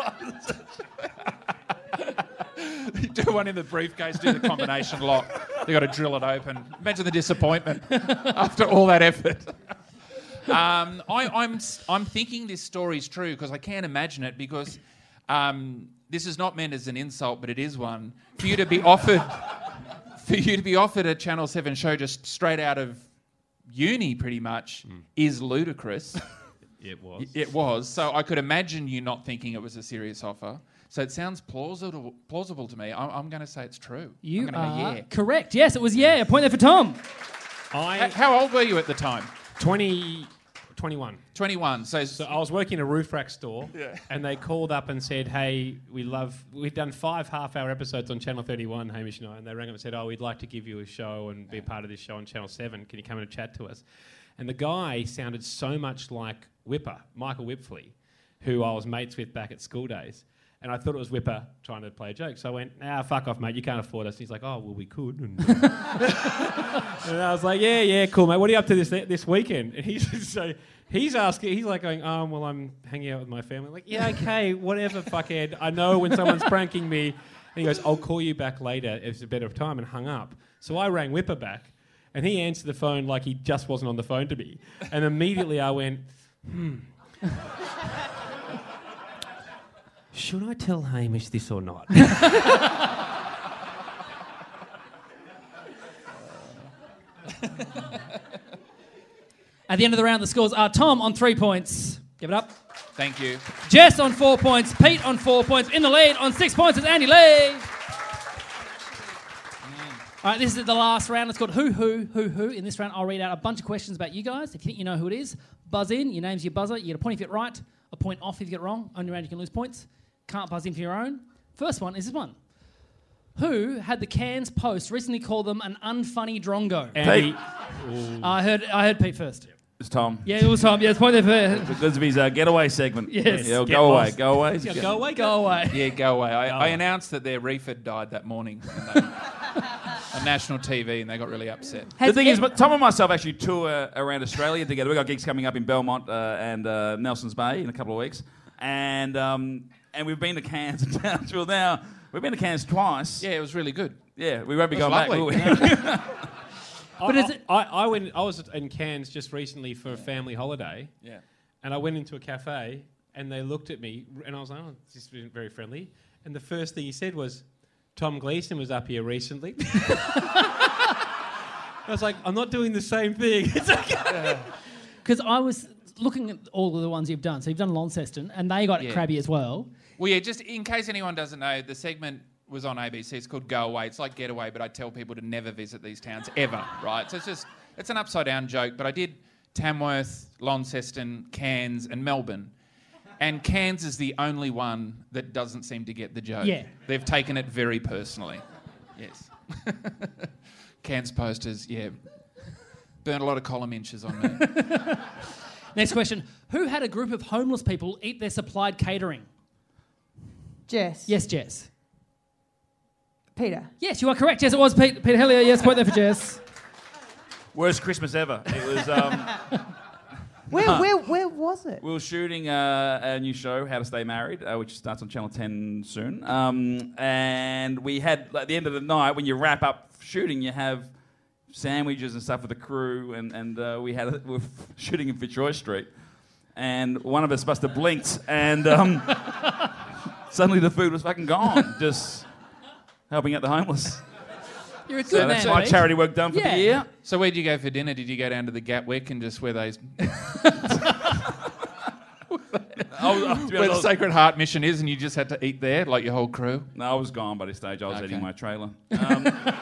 Do one in the briefcase, do the combination lock. They got to drill it open. Imagine the disappointment after all that effort. Um, I, I'm I'm thinking this story's true because I can't imagine it because um, this is not meant as an insult, but it is one. For you to be offered, for you to be offered a Channel Seven show just straight out of uni, pretty much, mm. is ludicrous. It was. It was. So I could imagine you not thinking it was a serious offer. So it sounds plausible plausible to me. I'm, I'm going to say it's true. You I'm are gonna go, yeah. correct. Yes, it was yeah. A point there for Tom. I H- How old were you at the time? twenty, twenty-one. twenty-one. So, So I was working in a roof rack store, Yeah. and they called up and said, "Hey, we love. We've done five half-hour episodes on Channel thirty-one, Hamish and I." And they rang up and said, "Oh, we'd like to give you a show and be a part of this show on Channel Seven. Can you come in and chat to us?" And the guy sounded so much like Whipper, Michael Whipfley, who I was mates with back at school days. And I thought it was Whipper trying to play a joke. So I went, "Ah, fuck off, mate. You can't afford us." And he's like, "Oh, well, we could." And, uh, and I was like, "Yeah, yeah, cool, mate. What are you up to this this weekend?" And he's so he's asking, he's like going, "Oh, well, I'm hanging out with my family." I'm like, "Yeah, okay, whatever, fuckhead. I know when someone's pranking me." And he goes, "I'll call you back later. It's a better time," and hung up. So I rang Whipper back, and he answered the phone like he just wasn't on the phone to me. And immediately I went, hmm. Should I tell Hamish this or not? At the end of the round, the scores are Tom on three points. Give it up. Thank you. Jess on four points. Pete on four points. In the lead on six points is Andy Lee. All right, this is the last round. It's called Who, Who, Who, Who. In this round, I'll read out a bunch of questions about you guys. If you think you know who it is, buzz in. Your name's your buzzer. You get a point if you get it right, a point off if you get it wrong. Only round you can lose points. Can't buzz in for your own. First one is this one. Who had the Cairns Post recently call them an unfunny drongo? Andy. I heard I heard Pete first. It's Tom. Yeah, it was Tom. Yeah, it's point there for... Because of his uh, getaway segment. Yes. Yeah, Get go away, lost. go away. Yeah, go away, Go away. Yeah, go away. I, Go I away. announced that their reefer died that morning and they, on national T V, and they got really upset. The thing is, but Tom and myself actually tour around Australia together. We've got gigs coming up in Belmont uh, and uh, Nelson's Bay in a couple of weeks. And um, and we've been to Cairns and Townsville now. We've been to Cairns twice. Yeah, it was really good. Yeah, we won't be It was going lovely. back. will we? I, But is it- I, I went. I was in Cairns just recently for a family holiday, Yeah. and I went into a cafe, and they looked at me, and I was like, "Oh, this isn't very friendly." And the first thing he said was, "Tom Gleeson was up here recently." I was like, "I'm not doing the same thing." It's okay. Because I was looking at all of the ones you've done. So you've done Launceston, and they got Yeah. crabby as well. Well, yeah, just in case anyone doesn't know, the segment was on A B C. It's called Go Away. It's like Getaway, but I tell people to never visit these towns ever, right? So it's just, it's an upside-down joke. But I did Tamworth, Launceston, Cairns, and Melbourne. And Cairns is the only one that doesn't seem to get the joke. Yeah. They've taken it very personally. Yes. Cairns posters, yeah. Burned a lot of column inches on me. Next question. Who had a group of homeless people eat their supplied catering? Jess. Yes, Jess. Peter. Yes, you are correct. Yes, it was Pete, Peter Hellier. Yes, point there for Jess. Worst Christmas ever. It was. Um, Where, where, where was it? we were shooting uh, a new show, How to Stay Married, uh, which starts on Channel ten soon. Um, and we had, at the end of the night, when you wrap up shooting, you have sandwiches and stuff for the crew. And, and uh, we had we were shooting in Fitzroy Street. And one of us must have blinked. And um, suddenly the food was fucking gone. Just helping out the homeless. You're a good So man, that's my Pete. charity work done for Yeah. the year. So where'd you go for dinner? Did you go down to the Gatwick and just where those... I was, I was- where the Sacred Heart mission is, and you just had to eat there, like your whole crew? No, I was gone by this stage. I was Okay. eating my trailer. Um,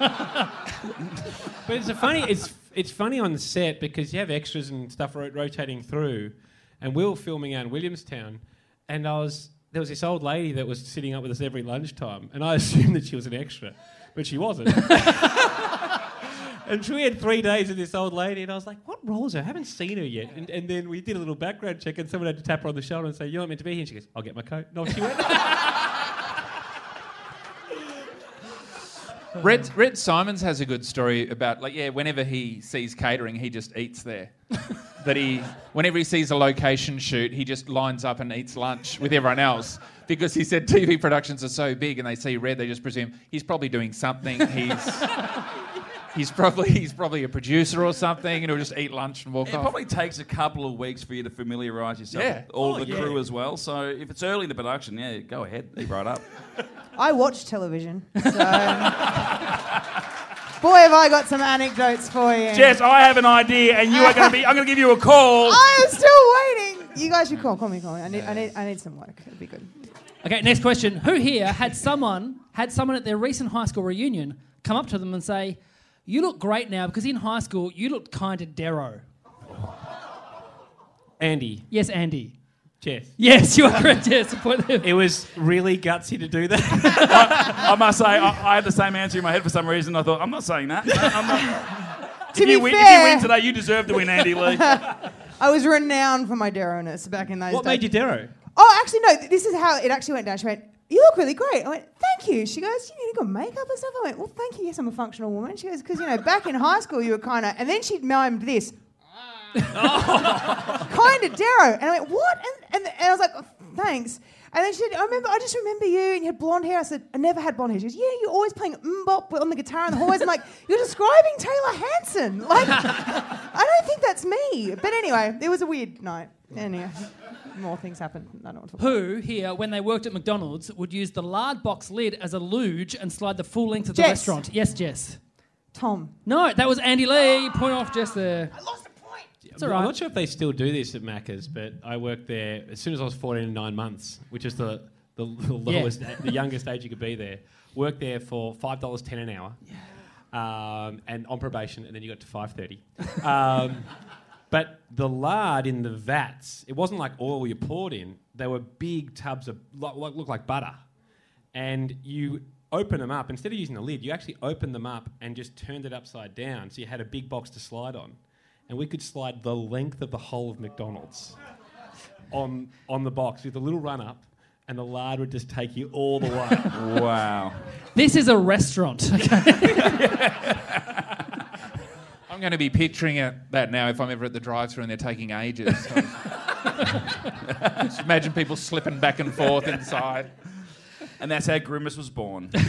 But it's a funny. It's it's funny on the set because you have extras and stuff ro- rotating through, and we were filming out in Williamstown, and I was there was this old lady that was sitting up with us every lunchtime, and I assumed that she was an extra, but she wasn't. And we had three days with this old lady, and I was like, what role is her? I haven't seen her yet. And, and then we did a little background check, and someone had to tap her on the shoulder and say, you're not meant to be here. And she goes, I'll get my coat. No, she went. Red, Red Simons has a good story about, like, yeah, whenever he sees catering, he just eats there. That he, whenever he sees a location shoot, he just lines up and eats lunch with everyone else. Because he said T V productions are so big and they see Red, they just presume he's probably doing something. He's he's probably he's probably a producer or something, and he'll just eat lunch and walk It off. probably takes a couple of weeks for you to familiarise yourself Yeah. with all Oh, the yeah. crew as well. So if it's early in the production, yeah, go ahead, eat right up. I watch television, so... Boy, have I got some anecdotes for you. Jess, I have an idea, and you are going to be. I'm going to give you a call. I am still waiting. You guys should call. Call me. Call me. I need. I need. I need some work. It'd be good. Okay, next question. Who here had someone had someone at their recent high school reunion come up to them and say, "You look great now because in high school you looked kind of Darrow." Andy. Yes, Andy. Jess. Yes, you are correct. Yes, point there. It was really gutsy to do that. I, I must say, I, I had the same answer in my head for some reason. I thought, I'm not saying that. I'm not. To if, be you win, if fair- you win today, you deserve to win, Andy Lee. I was renowned for my Darrowness back in those What days. made you Darrow? Oh, actually, no. This is how it actually went down. She went, "You look really great." I went, "Thank you." She goes, "You need good makeup and stuff." I went, "Well, thank you. Yes, I'm a functional woman." She goes, "Because you know, back in high school, you were kind of..." And then she mimed this. Kind of Darrow. And I went, "What?" And, and, and I was like, oh, "Thanks." And then she said, I remember, I just remember you, and you had blonde hair. I said, "I never had blonde hair." She goes, "Yeah, you're always playing mbop on the guitar in the hallways." I'm like, "You're describing Taylor Hanson." Like, I don't think that's me. But anyway, it was a weird night. Anyway, more things happened. I don't want to talk about. Who here, when they worked at McDonald's, would use the lard box lid as a luge and slide the full length of the Jess. restaurant? Yes, Jess. Tom. No, that was Andy Lee. Point off Jess there. I lost the point. It's all right. I'm not sure if they still do this at Macca's, but I worked there as soon as I was fourteen and nine months, which is the, the, the lowest, the youngest age you could be there. Worked there for five dollars ten an hour, um, and on probation, and then you got to five thirty. Um, but the lard in the vats, it wasn't like oil you poured in. They were big tubs of like looked like butter, and you open them up instead of using the lid. You actually opened them up and just turned it upside down, so you had a big box to slide on. And we could slide the length of the whole of McDonald's on on the box with a little run up, and the lard would just take you all the way. Wow. This is a restaurant. Okay. I'm going to be picturing it, that now if I'm ever at the drive-thru and they're taking ages. Just imagine people slipping back and forth inside. And that's how Grimace was born. Do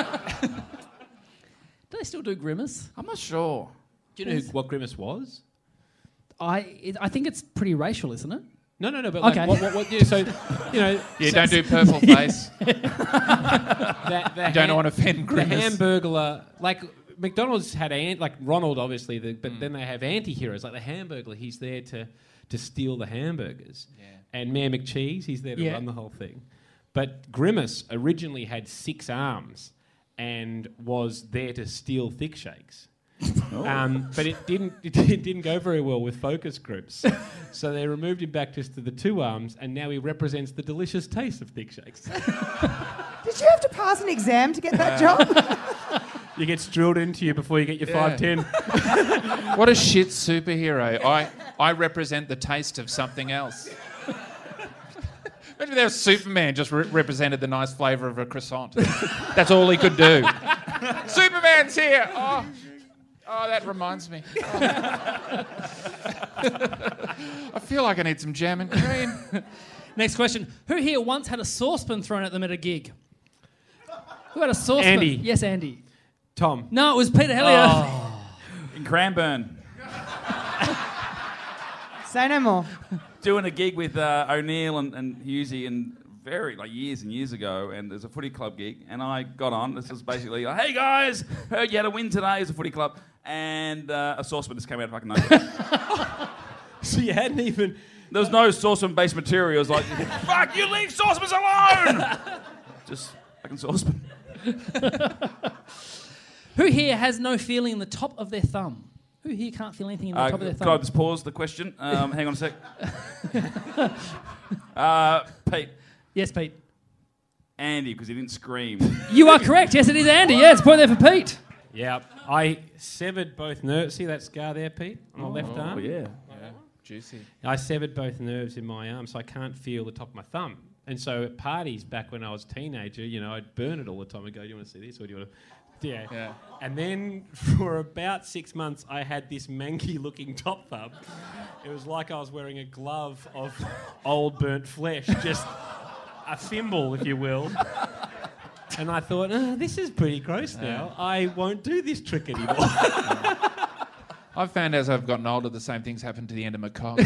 they still do Grimace? I'm not sure. Do you know who, what Grimace was? I it, I think it's pretty racial, isn't it? No, no, no. But like, Okay. what, what, what, yeah, so you know, Yeah, so- don't do purple face. that, the You don't want to offend The Grimace. Hamburglar, like McDonald's had an, like Ronald, obviously, the, Mm. but then they have anti-heroes like the Hamburglar. He's there to to steal the hamburgers, Yeah. and Mayor McCheese, he's there to Yeah. run the whole thing. But Grimace originally had six arms and was there to steal thick shakes. Um, but it didn't it didn't go very well with focus groups, so they removed him back just to the two arms, and now he represents the delicious taste of thick shakes. Did you have to pass an exam to get that job? You get drilled into you before you get your Yeah. five ten. What a shit superhero. I, I represent the taste of something else. Imagine if there was Superman just re- represented the nice flavour of a croissant. That's all he could do. Superman's here! Oh, oh that reminds me. Oh. I feel like I need some jam and cream. Next question. Who here once had a saucepan thrown at them at a gig? Who had a saucepan? Andy. Yes, Andy. Tom. No, it was Peter Hellier. Oh. In Cranbourne. Say no more. Doing a gig with uh, O'Neill and, and Hughesy and very, like years and years ago, and there's a footy club gig, and I got on. This was basically like, "Hey guys, heard you had a win today as a footy club," and uh, a saucepan just came out of fucking nowhere. So you hadn't even... There was no saucepan-based material. It was like, "Fuck, you leave saucepans alone!" Just fucking saucepan. Who here has no feeling in the top of their thumb? Who here can't feel anything in the Uh, top of their could I thumb? just pause the question? Um, hang on a sec. uh, Pete. Yes, Pete. Andy, because he didn't scream. You are correct. Yes, it is Andy. Yeah, it's a point there for Pete. Yeah, I severed both nerves. See that scar there, Pete, on my left arm? Oh, yeah. Yeah, juicy. I severed both nerves in my arm, so I can't feel the top of my thumb. And so at parties back when I was a teenager, you know, I'd burn it all the time and go, do you want to see this or do you want to... Yeah. Yeah. And then for about six months, I had this manky-looking top thumb. It was like I was wearing a glove of old burnt flesh, just a thimble, if you will. And I thought, oh, this is pretty gross now. Yeah. I won't do this trick anymore. I've found as I've gotten older, the same things happen to the end of my cock.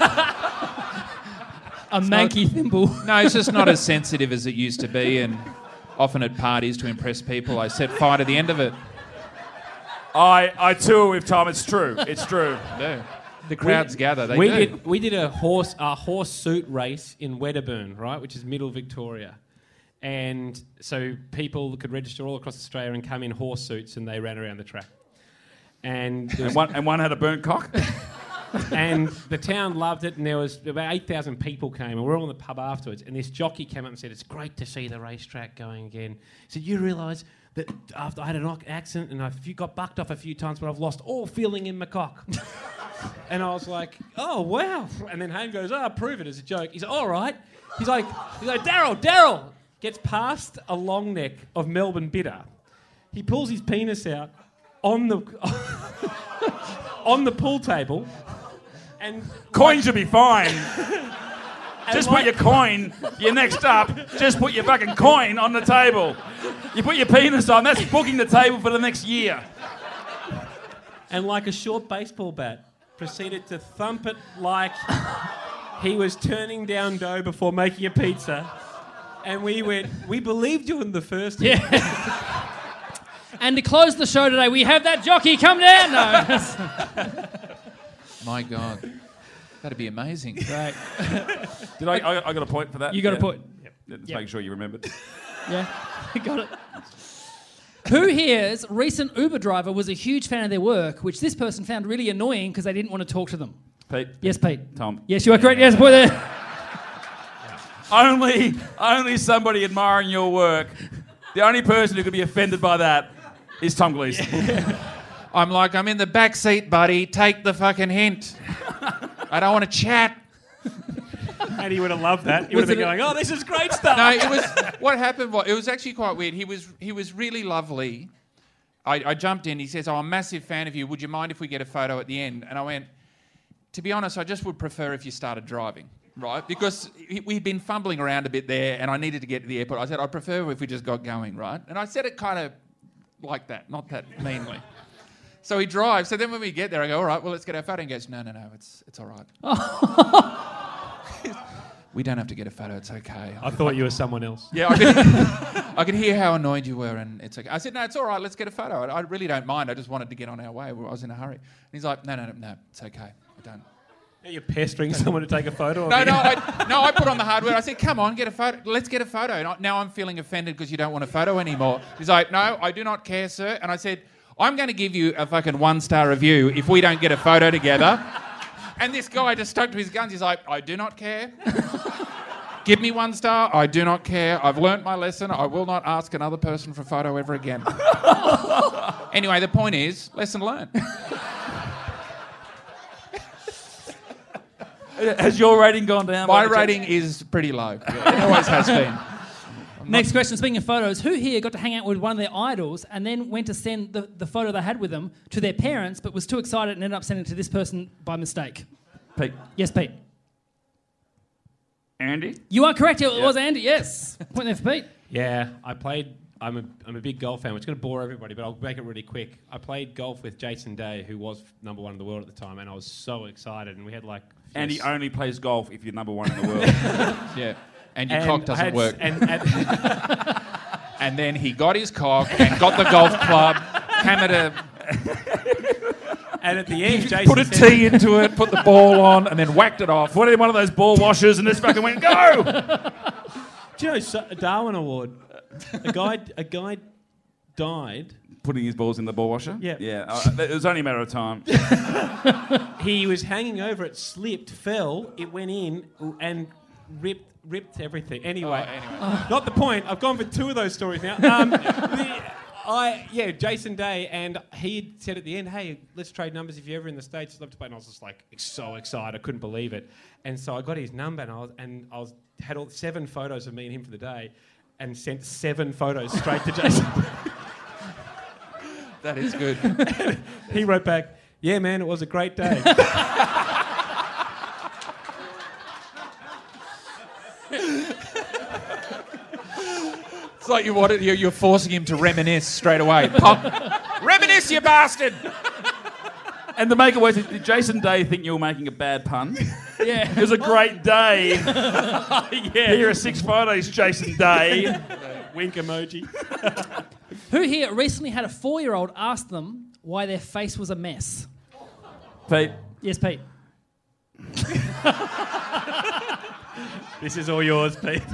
A manky thimble. No, it's just not as sensitive as it used to be, and often at parties to impress people, I set fire to the end of it. I, I tour with Tom. It's true. It's true. Yeah. The crowds we, gather. They we do. did we did a horse a horse suit race in Wedderburn, right, which is middle Victoria, and so people could register all across Australia and come in horse suits, and they ran around the track. And and one and one had a burnt cock. And the town loved it, and there was about eight thousand people came, and we were all in the pub afterwards, and this jockey came up and said, it's great to see the racetrack going again. He said, you realise that after I had an accident and I got bucked off a few times, but I've lost all feeling in my cock. And I was like, oh, wow. And then Hayne goes, oh, prove it as a joke. He's like, all right. He's like, he's like, Daryl, Daryl. Gets past a long neck of Melbourne Bitter. He pulls his penis out on the on the pool table. And coin should be fine. Just like, put your coin, you're next up, just put your fucking coin on the table. You put your penis on, that's booking the table for the next year. And like a short baseball bat, proceeded to thump it like he was turning down dough before making a pizza. And we went, we believed you in the first Yeah. And to close the show today, we have that jockey come down. No. My God. That'd be amazing. Right. Did I, I? I got a point for that. You got yeah. a point. Yep. Just Yep. making sure you remembered. Yeah, got it. Who here's recent Uber driver was a huge fan of their work, which this person found really annoying because they didn't want to talk to them? Pete. Yes, Pete. Tom. Yes, you are correct. Yes, boy there. Only, only somebody admiring your work. The only person who could be offended by that is Tom Gleeson. I'm like, I'm in the back seat, buddy. Take the fucking hint. I don't want to chat. And he would have loved that. He Was would have been it a- going, oh, this is great stuff. No, it was. What happened was it was actually quite weird. He was he was really lovely. I, I jumped in. He says, "Oh, I'm a massive fan of you. Would you mind if we get a photo at the end?" And I went, "To be honest, I just would prefer if you started driving, right? Because he- we'd been fumbling around a bit there, and I needed to get to the airport. I said, I'd prefer if we just got going, right?" And I said it kind of like that, not that meanly. So he drives. So then when we get there, I go, "All right, well, let's get our photo." And he goes, "No, no, no, it's it's all right." We don't have to get a photo. It's okay. I thought you were someone else. Yeah, I could, I could hear how annoyed you were, and it's okay. I said, "No, it's all right. Let's get a photo. I, I really don't mind. I just wanted to get on our way. I was in a hurry." And he's like, "No, no, no, no. It's okay. I don't." Are you pestering someone to take a photo of No, you? no, I, no. I put on the hardware. I said, "Come on, get a photo. Let's get a photo." And I, now I'm feeling offended because you don't want a photo anymore. He's like, "No, I do not care, sir." And I said, "I'm going to give you a fucking one-star review if we don't get a photo together." And this guy just stuck to his guns. He's like, "I do not care. Give me one star. I do not care. I've learnt my lesson. I will not ask another person for a photo ever again." Anyway, the point is, lesson learned. Has your rating gone down? My rating is pretty low. Yeah, it always has been. Next question. Speaking of photos, who here got to hang out with one of their idols and then went to send the, the photo they had with them to their parents, but was too excited and ended up sending it to this person by mistake? Pete. Yes, Pete. Andy? You are correct. It Yep. was Andy. Yes. Point there for Pete. Yeah, I played. I'm a, I'm a big golf fan, which is going to bore everybody, but I'll make it really quick. I played golf with Jason Day, who was number one in the world at the time, and I was so excited. And we had like. Andy yes. only plays golf if you're number one in the world. Yeah. And your And cock I doesn't had- work. And, and, And then he got his cock and got the golf club, hammered a... and at the end, Jason Put a said- tee into it, put the ball on, and then whacked it off. Put it in one of those ball washers and just fucking went, go! Do you know so- a Darwin Award? A guy, a guy died. Putting his balls in the ball washer? Yeah. Yeah. Uh, it was only a matter of time. He was hanging over it, slipped, fell, it went in, and ripped ripped everything. Anyway, Oh, anyway. not the point. I've gone for two of those stories now. Um, the, I yeah, Jason Day, and he had said at the end, "Hey, let's trade numbers if you're ever in the States. I'd love to play." And I was just like so excited, I couldn't believe it. And so I got his number, and I was and I was had all seven photos of me and him for the day, and sent seven photos straight to Jason. That is good. He wrote back, "Yeah, man, it was a great day." It's like you wanted, you're, you're forcing him to reminisce straight away. Pop, reminisce, you bastard! And to make it worse, did Jason Day think you were making a bad pun? Yeah. It was a great day. Yeah. Here are six photos, Jason Day. Wink emoji. Who here recently had a four-year-old ask them why their face was a mess? Pete. Yes, Pete. This is all yours, Pete.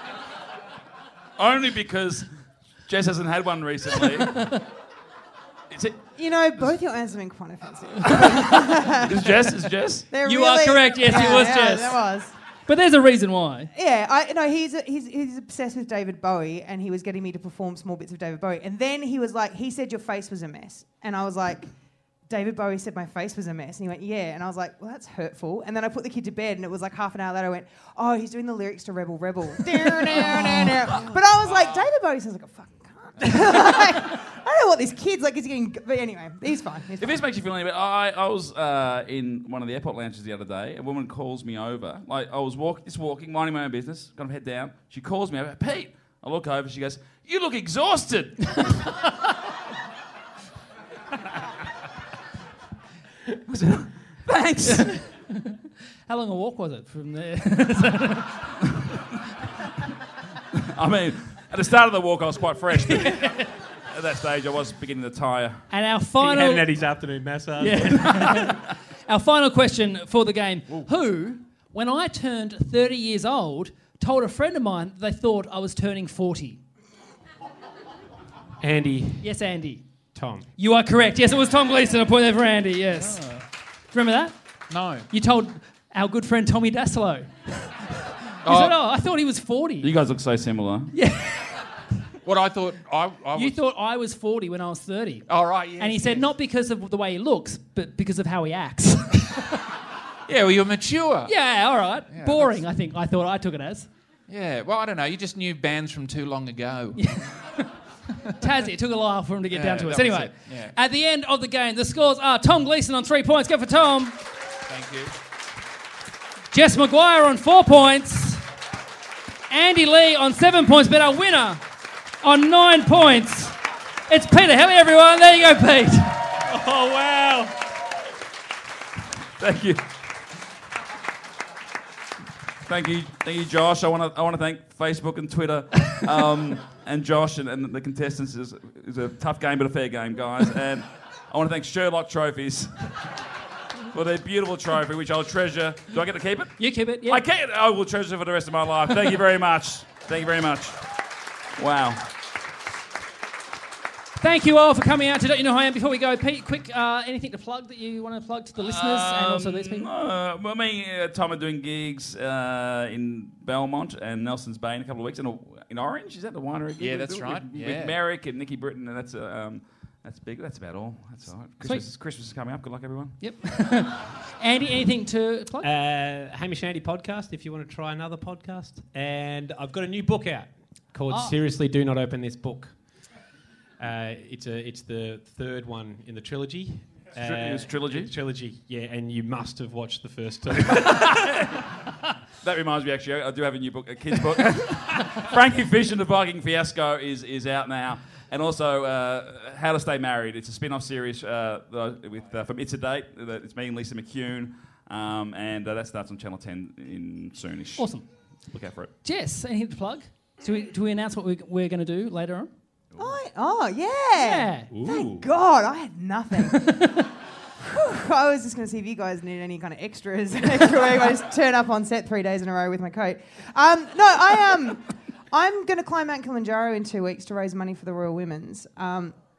Only because Jess hasn't had one recently. Is it? You know, both your answers have been quite offensive. Is Jess? Is Jess? They're You really- are correct. Yes, yeah, it was yeah, Jess. That was. But there's a reason why. Yeah, I no, he's he's he's obsessed with David Bowie, and he was getting me to perform small bits of David Bowie, and then he was like, he said your face was a mess, and I was like, David Bowie said my face was a mess, and he went, yeah, and I was like, well, that's hurtful, and then I put the kid to bed, and it was like half an hour later, I went, oh, he's doing the lyrics to Rebel Rebel, but I was like, David Bowie sounds like a fucking cunt. Like, I don't know what this kid's like. He's getting, but anyway, he's fine. He's If fine. this makes you feel any better, I, I was uh, in one of the airport lounges the other day. A woman calls me over. Like, I was walk, just walking, minding my own business, kind of head down. She calls me over. Pete! I look over, she goes, you look exhausted! I said, thanks! How long a walk was it from there? I mean, at the start of the walk, I was quite fresh. But at that stage, I was beginning to tire. And our He final... hadn't had his afternoon massage. Yeah. Our final question for the game. Ooh. Who, when I turned thirty years old, told a friend of mine that they thought I was turning forty? Andy. Yes, Andy. Tom. You are correct. Yes, it was Tom Gleeson. A point there for Andy, yes. Oh. Remember that? No. You told our good friend Tommy Dasilo. He Oh. said, oh, I thought he was forty. You guys look so similar. Yeah. What I thought, I, I was... You thought I was forty when I was thirty. Oh, right, yes, And he said yes. not because of the way he looks, but because of how he acts. Yeah, well, you're mature. Yeah, all right. Yeah, Boring, I think. I thought I took it as. Yeah, well, I don't know. You just knew bands from too long ago. Tassie, it took a while for him to get Yeah, down to that us. was Anyway, it, yeah. at the end of the game, the scores are Tom Gleeson on three points. Go for Tom. Thank you. Jess Maguire on four points. Andy Lee on seven points, but our winner on nine points. It's Peter Helly, everyone. There you go, Pete. Oh, wow. Thank you. Thank you, thank you, Josh. I want to, I want to thank Facebook and Twitter, um, and Josh and, and the contestants. It was, it was a tough game, but a fair game, guys. And I want to thank Sherlock Trophies for their beautiful trophy, which I'll treasure. Do I get to keep it? You keep it, yeah. I can. I will treasure it for the rest of my life. Thank you very much. Thank you very much. Wow. Thank you all for coming out to Don't You Know Who I Am. Before we go, Pete, quick, uh, anything to plug that you want to plug to the listeners and also these people? Uh, well, me and uh, Tom are doing gigs uh, in Belmont and Nelson's Bay in a couple of weeks. In, in Orange, is that the winery? Yeah, With- that's with, right. With, Yeah. with Merrick and Nicky Britton, and that's uh, um, that's big. That's about all. That's all right. Christmas, is, Christmas is coming up. Good luck, everyone. Yep. Andy, anything to plug? Uh, Hamish Andy podcast, if you want to try another podcast. And I've got a new book out called Oh. Seriously Do Not Open This Book. Uh, it's a it's the third one in the trilogy. Uh, Tri- it's trilogy? It's trilogy, yeah, and you must have watched the first two. That reminds me, actually, I do have a new book, a kid's book. Frankie Fish and the Viking Fiasco is, is out now. And also, uh, How to Stay Married. It's a spin-off series uh, with uh, from It's a Date. It's me and Lisa McCune. Um, and uh, that starts on Channel ten in soonish. Awesome. Look out for it. Jess, anything to plug? Do we, do we announce what we, we're going to do later on? Oh, oh yeah. Yeah. Thank God, I had nothing. Whew, I was just going to see if you guys need any kind of extras. Extra work. I just turn up on set three days in a row with my coat. Um, no, I um, I'm going to climb Mount Kilimanjaro in two weeks to raise money for the Royal Women's. Um,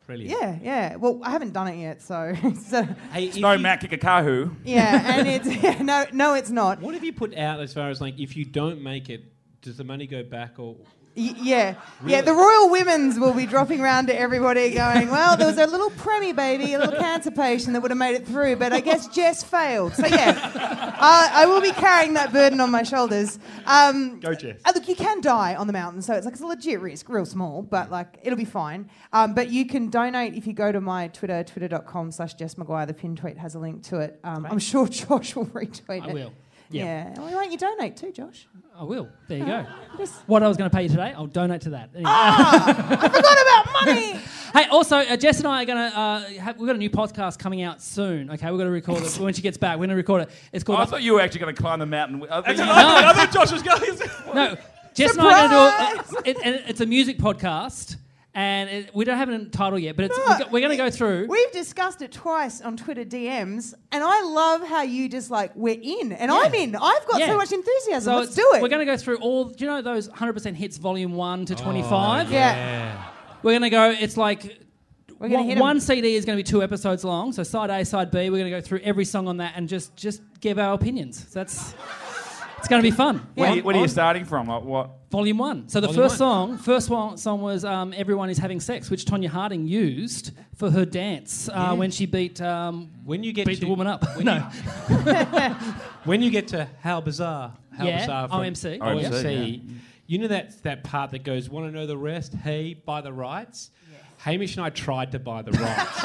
Brilliant. Yeah, yeah. Well, I haven't done it yet, so. so Hey, It's if no you- Matt Kikakahu. yeah, and it's yeah, no, no, it's not. What have you put out as far as like if you don't make it, does the money go back or? Y- yeah, yeah. The Royal Women's will be dropping around to everybody, going, "Well, there was a little preemie baby, a little cancer patient that would have made it through, but I guess Jess failed." So yeah, uh, I will be carrying that burden on my shoulders. Um, Go, Jess. uh, look, you can die on the mountain, so it's like it's a legit risk, real small, but like it'll be fine. Um, but you can donate if you go to my Twitter, twitter dot com slash Jess Maguire. The pinned tweet has a link to it. Um, I'm sure Josh will retweet I it. will. Yeah. Yeah. Well, why don't you donate too, Josh? I will. There you go. Just- What I was going to pay you today, I'll donate to that. Anyway. I forgot about money. Hey, also, uh, Jess and I are going to, uh, have, we've got a new podcast coming out soon. Okay, we're going to record it. When she gets back, we're going to record it. It's Oh, called... I thought you were actually going to climb the mountain. I think I you- thought, I thought Josh was going. No, Jess and I are going to do it, it, it. It's a music podcast, and it, we don't have a title yet, but it's, No. we're, go- we're going to go through... We've discussed it twice on Twitter D Ms, and I love how you just like, we're in, and I'm in. I've got Yeah. so much enthusiasm. So Let's it's- do it. We're going to go through all... Do you know those one hundred percent hits volume one to twenty-five? yeah. We're going to go... It's like... We're gonna one, hit 'em. one C D is going to be two episodes long, so side A, side B. We're going to go through every song on that and just just give our opinions. So that's it's going to be fun. Where, On- you- where are you on starting from? Like what? Volume one. So the Volume first one. song, first one song was um, "Everyone Is Having Sex," which Tonya Harding used for her dance uh, when she beat um, When you get beat to the woman up. when no, when you get to How Bizarre, How Yeah, Bizarre from O M C. O M C, O M C, you know that that part that goes, "Want to know the rest? Hey, buy the rights." Hamish and I tried to buy the rights.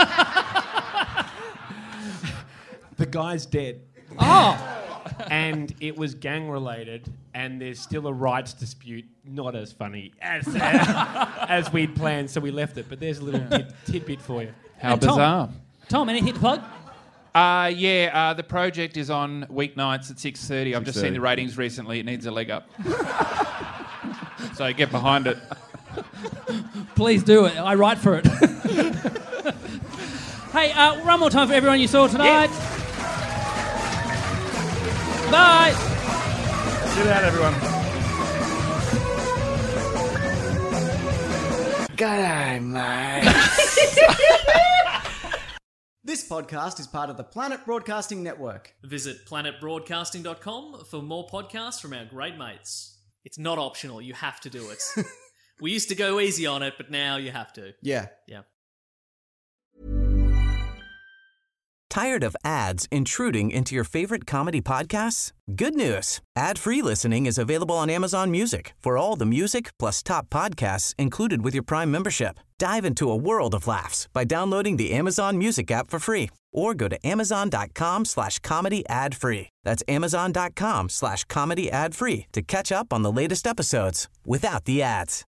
The guy's dead. oh, And it was gang related, and there's still a rights dispute. Not as funny as as we'd planned, so we left it. But there's a little tid- tidbit for you. How And Tom. bizarre. Tom, anything to plug? Uh, yeah, uh, the project is on weeknights at six thirty. I've just seen six thirty. the ratings recently. It needs a leg up. So get behind it. Please do it. I write for it. Hey, uh, one more time for everyone you saw tonight. Bye. Sit out, everyone. This podcast is part of the Planet Broadcasting Network. Visit planet broadcasting dot com for more podcasts from our great mates. It's not optional, you have to do it. We used to go easy on it, but now you have to. Yeah. Yeah. Tired of ads intruding into your favorite comedy podcasts? Good news. Ad-free listening is available on Amazon Music for all the music plus top podcasts included with your Prime membership. Dive into a world of laughs by downloading the Amazon Music app for free or go to amazon.com slash comedy ad free. That's amazon.com slash comedy ad free to catch up on the latest episodes without the ads.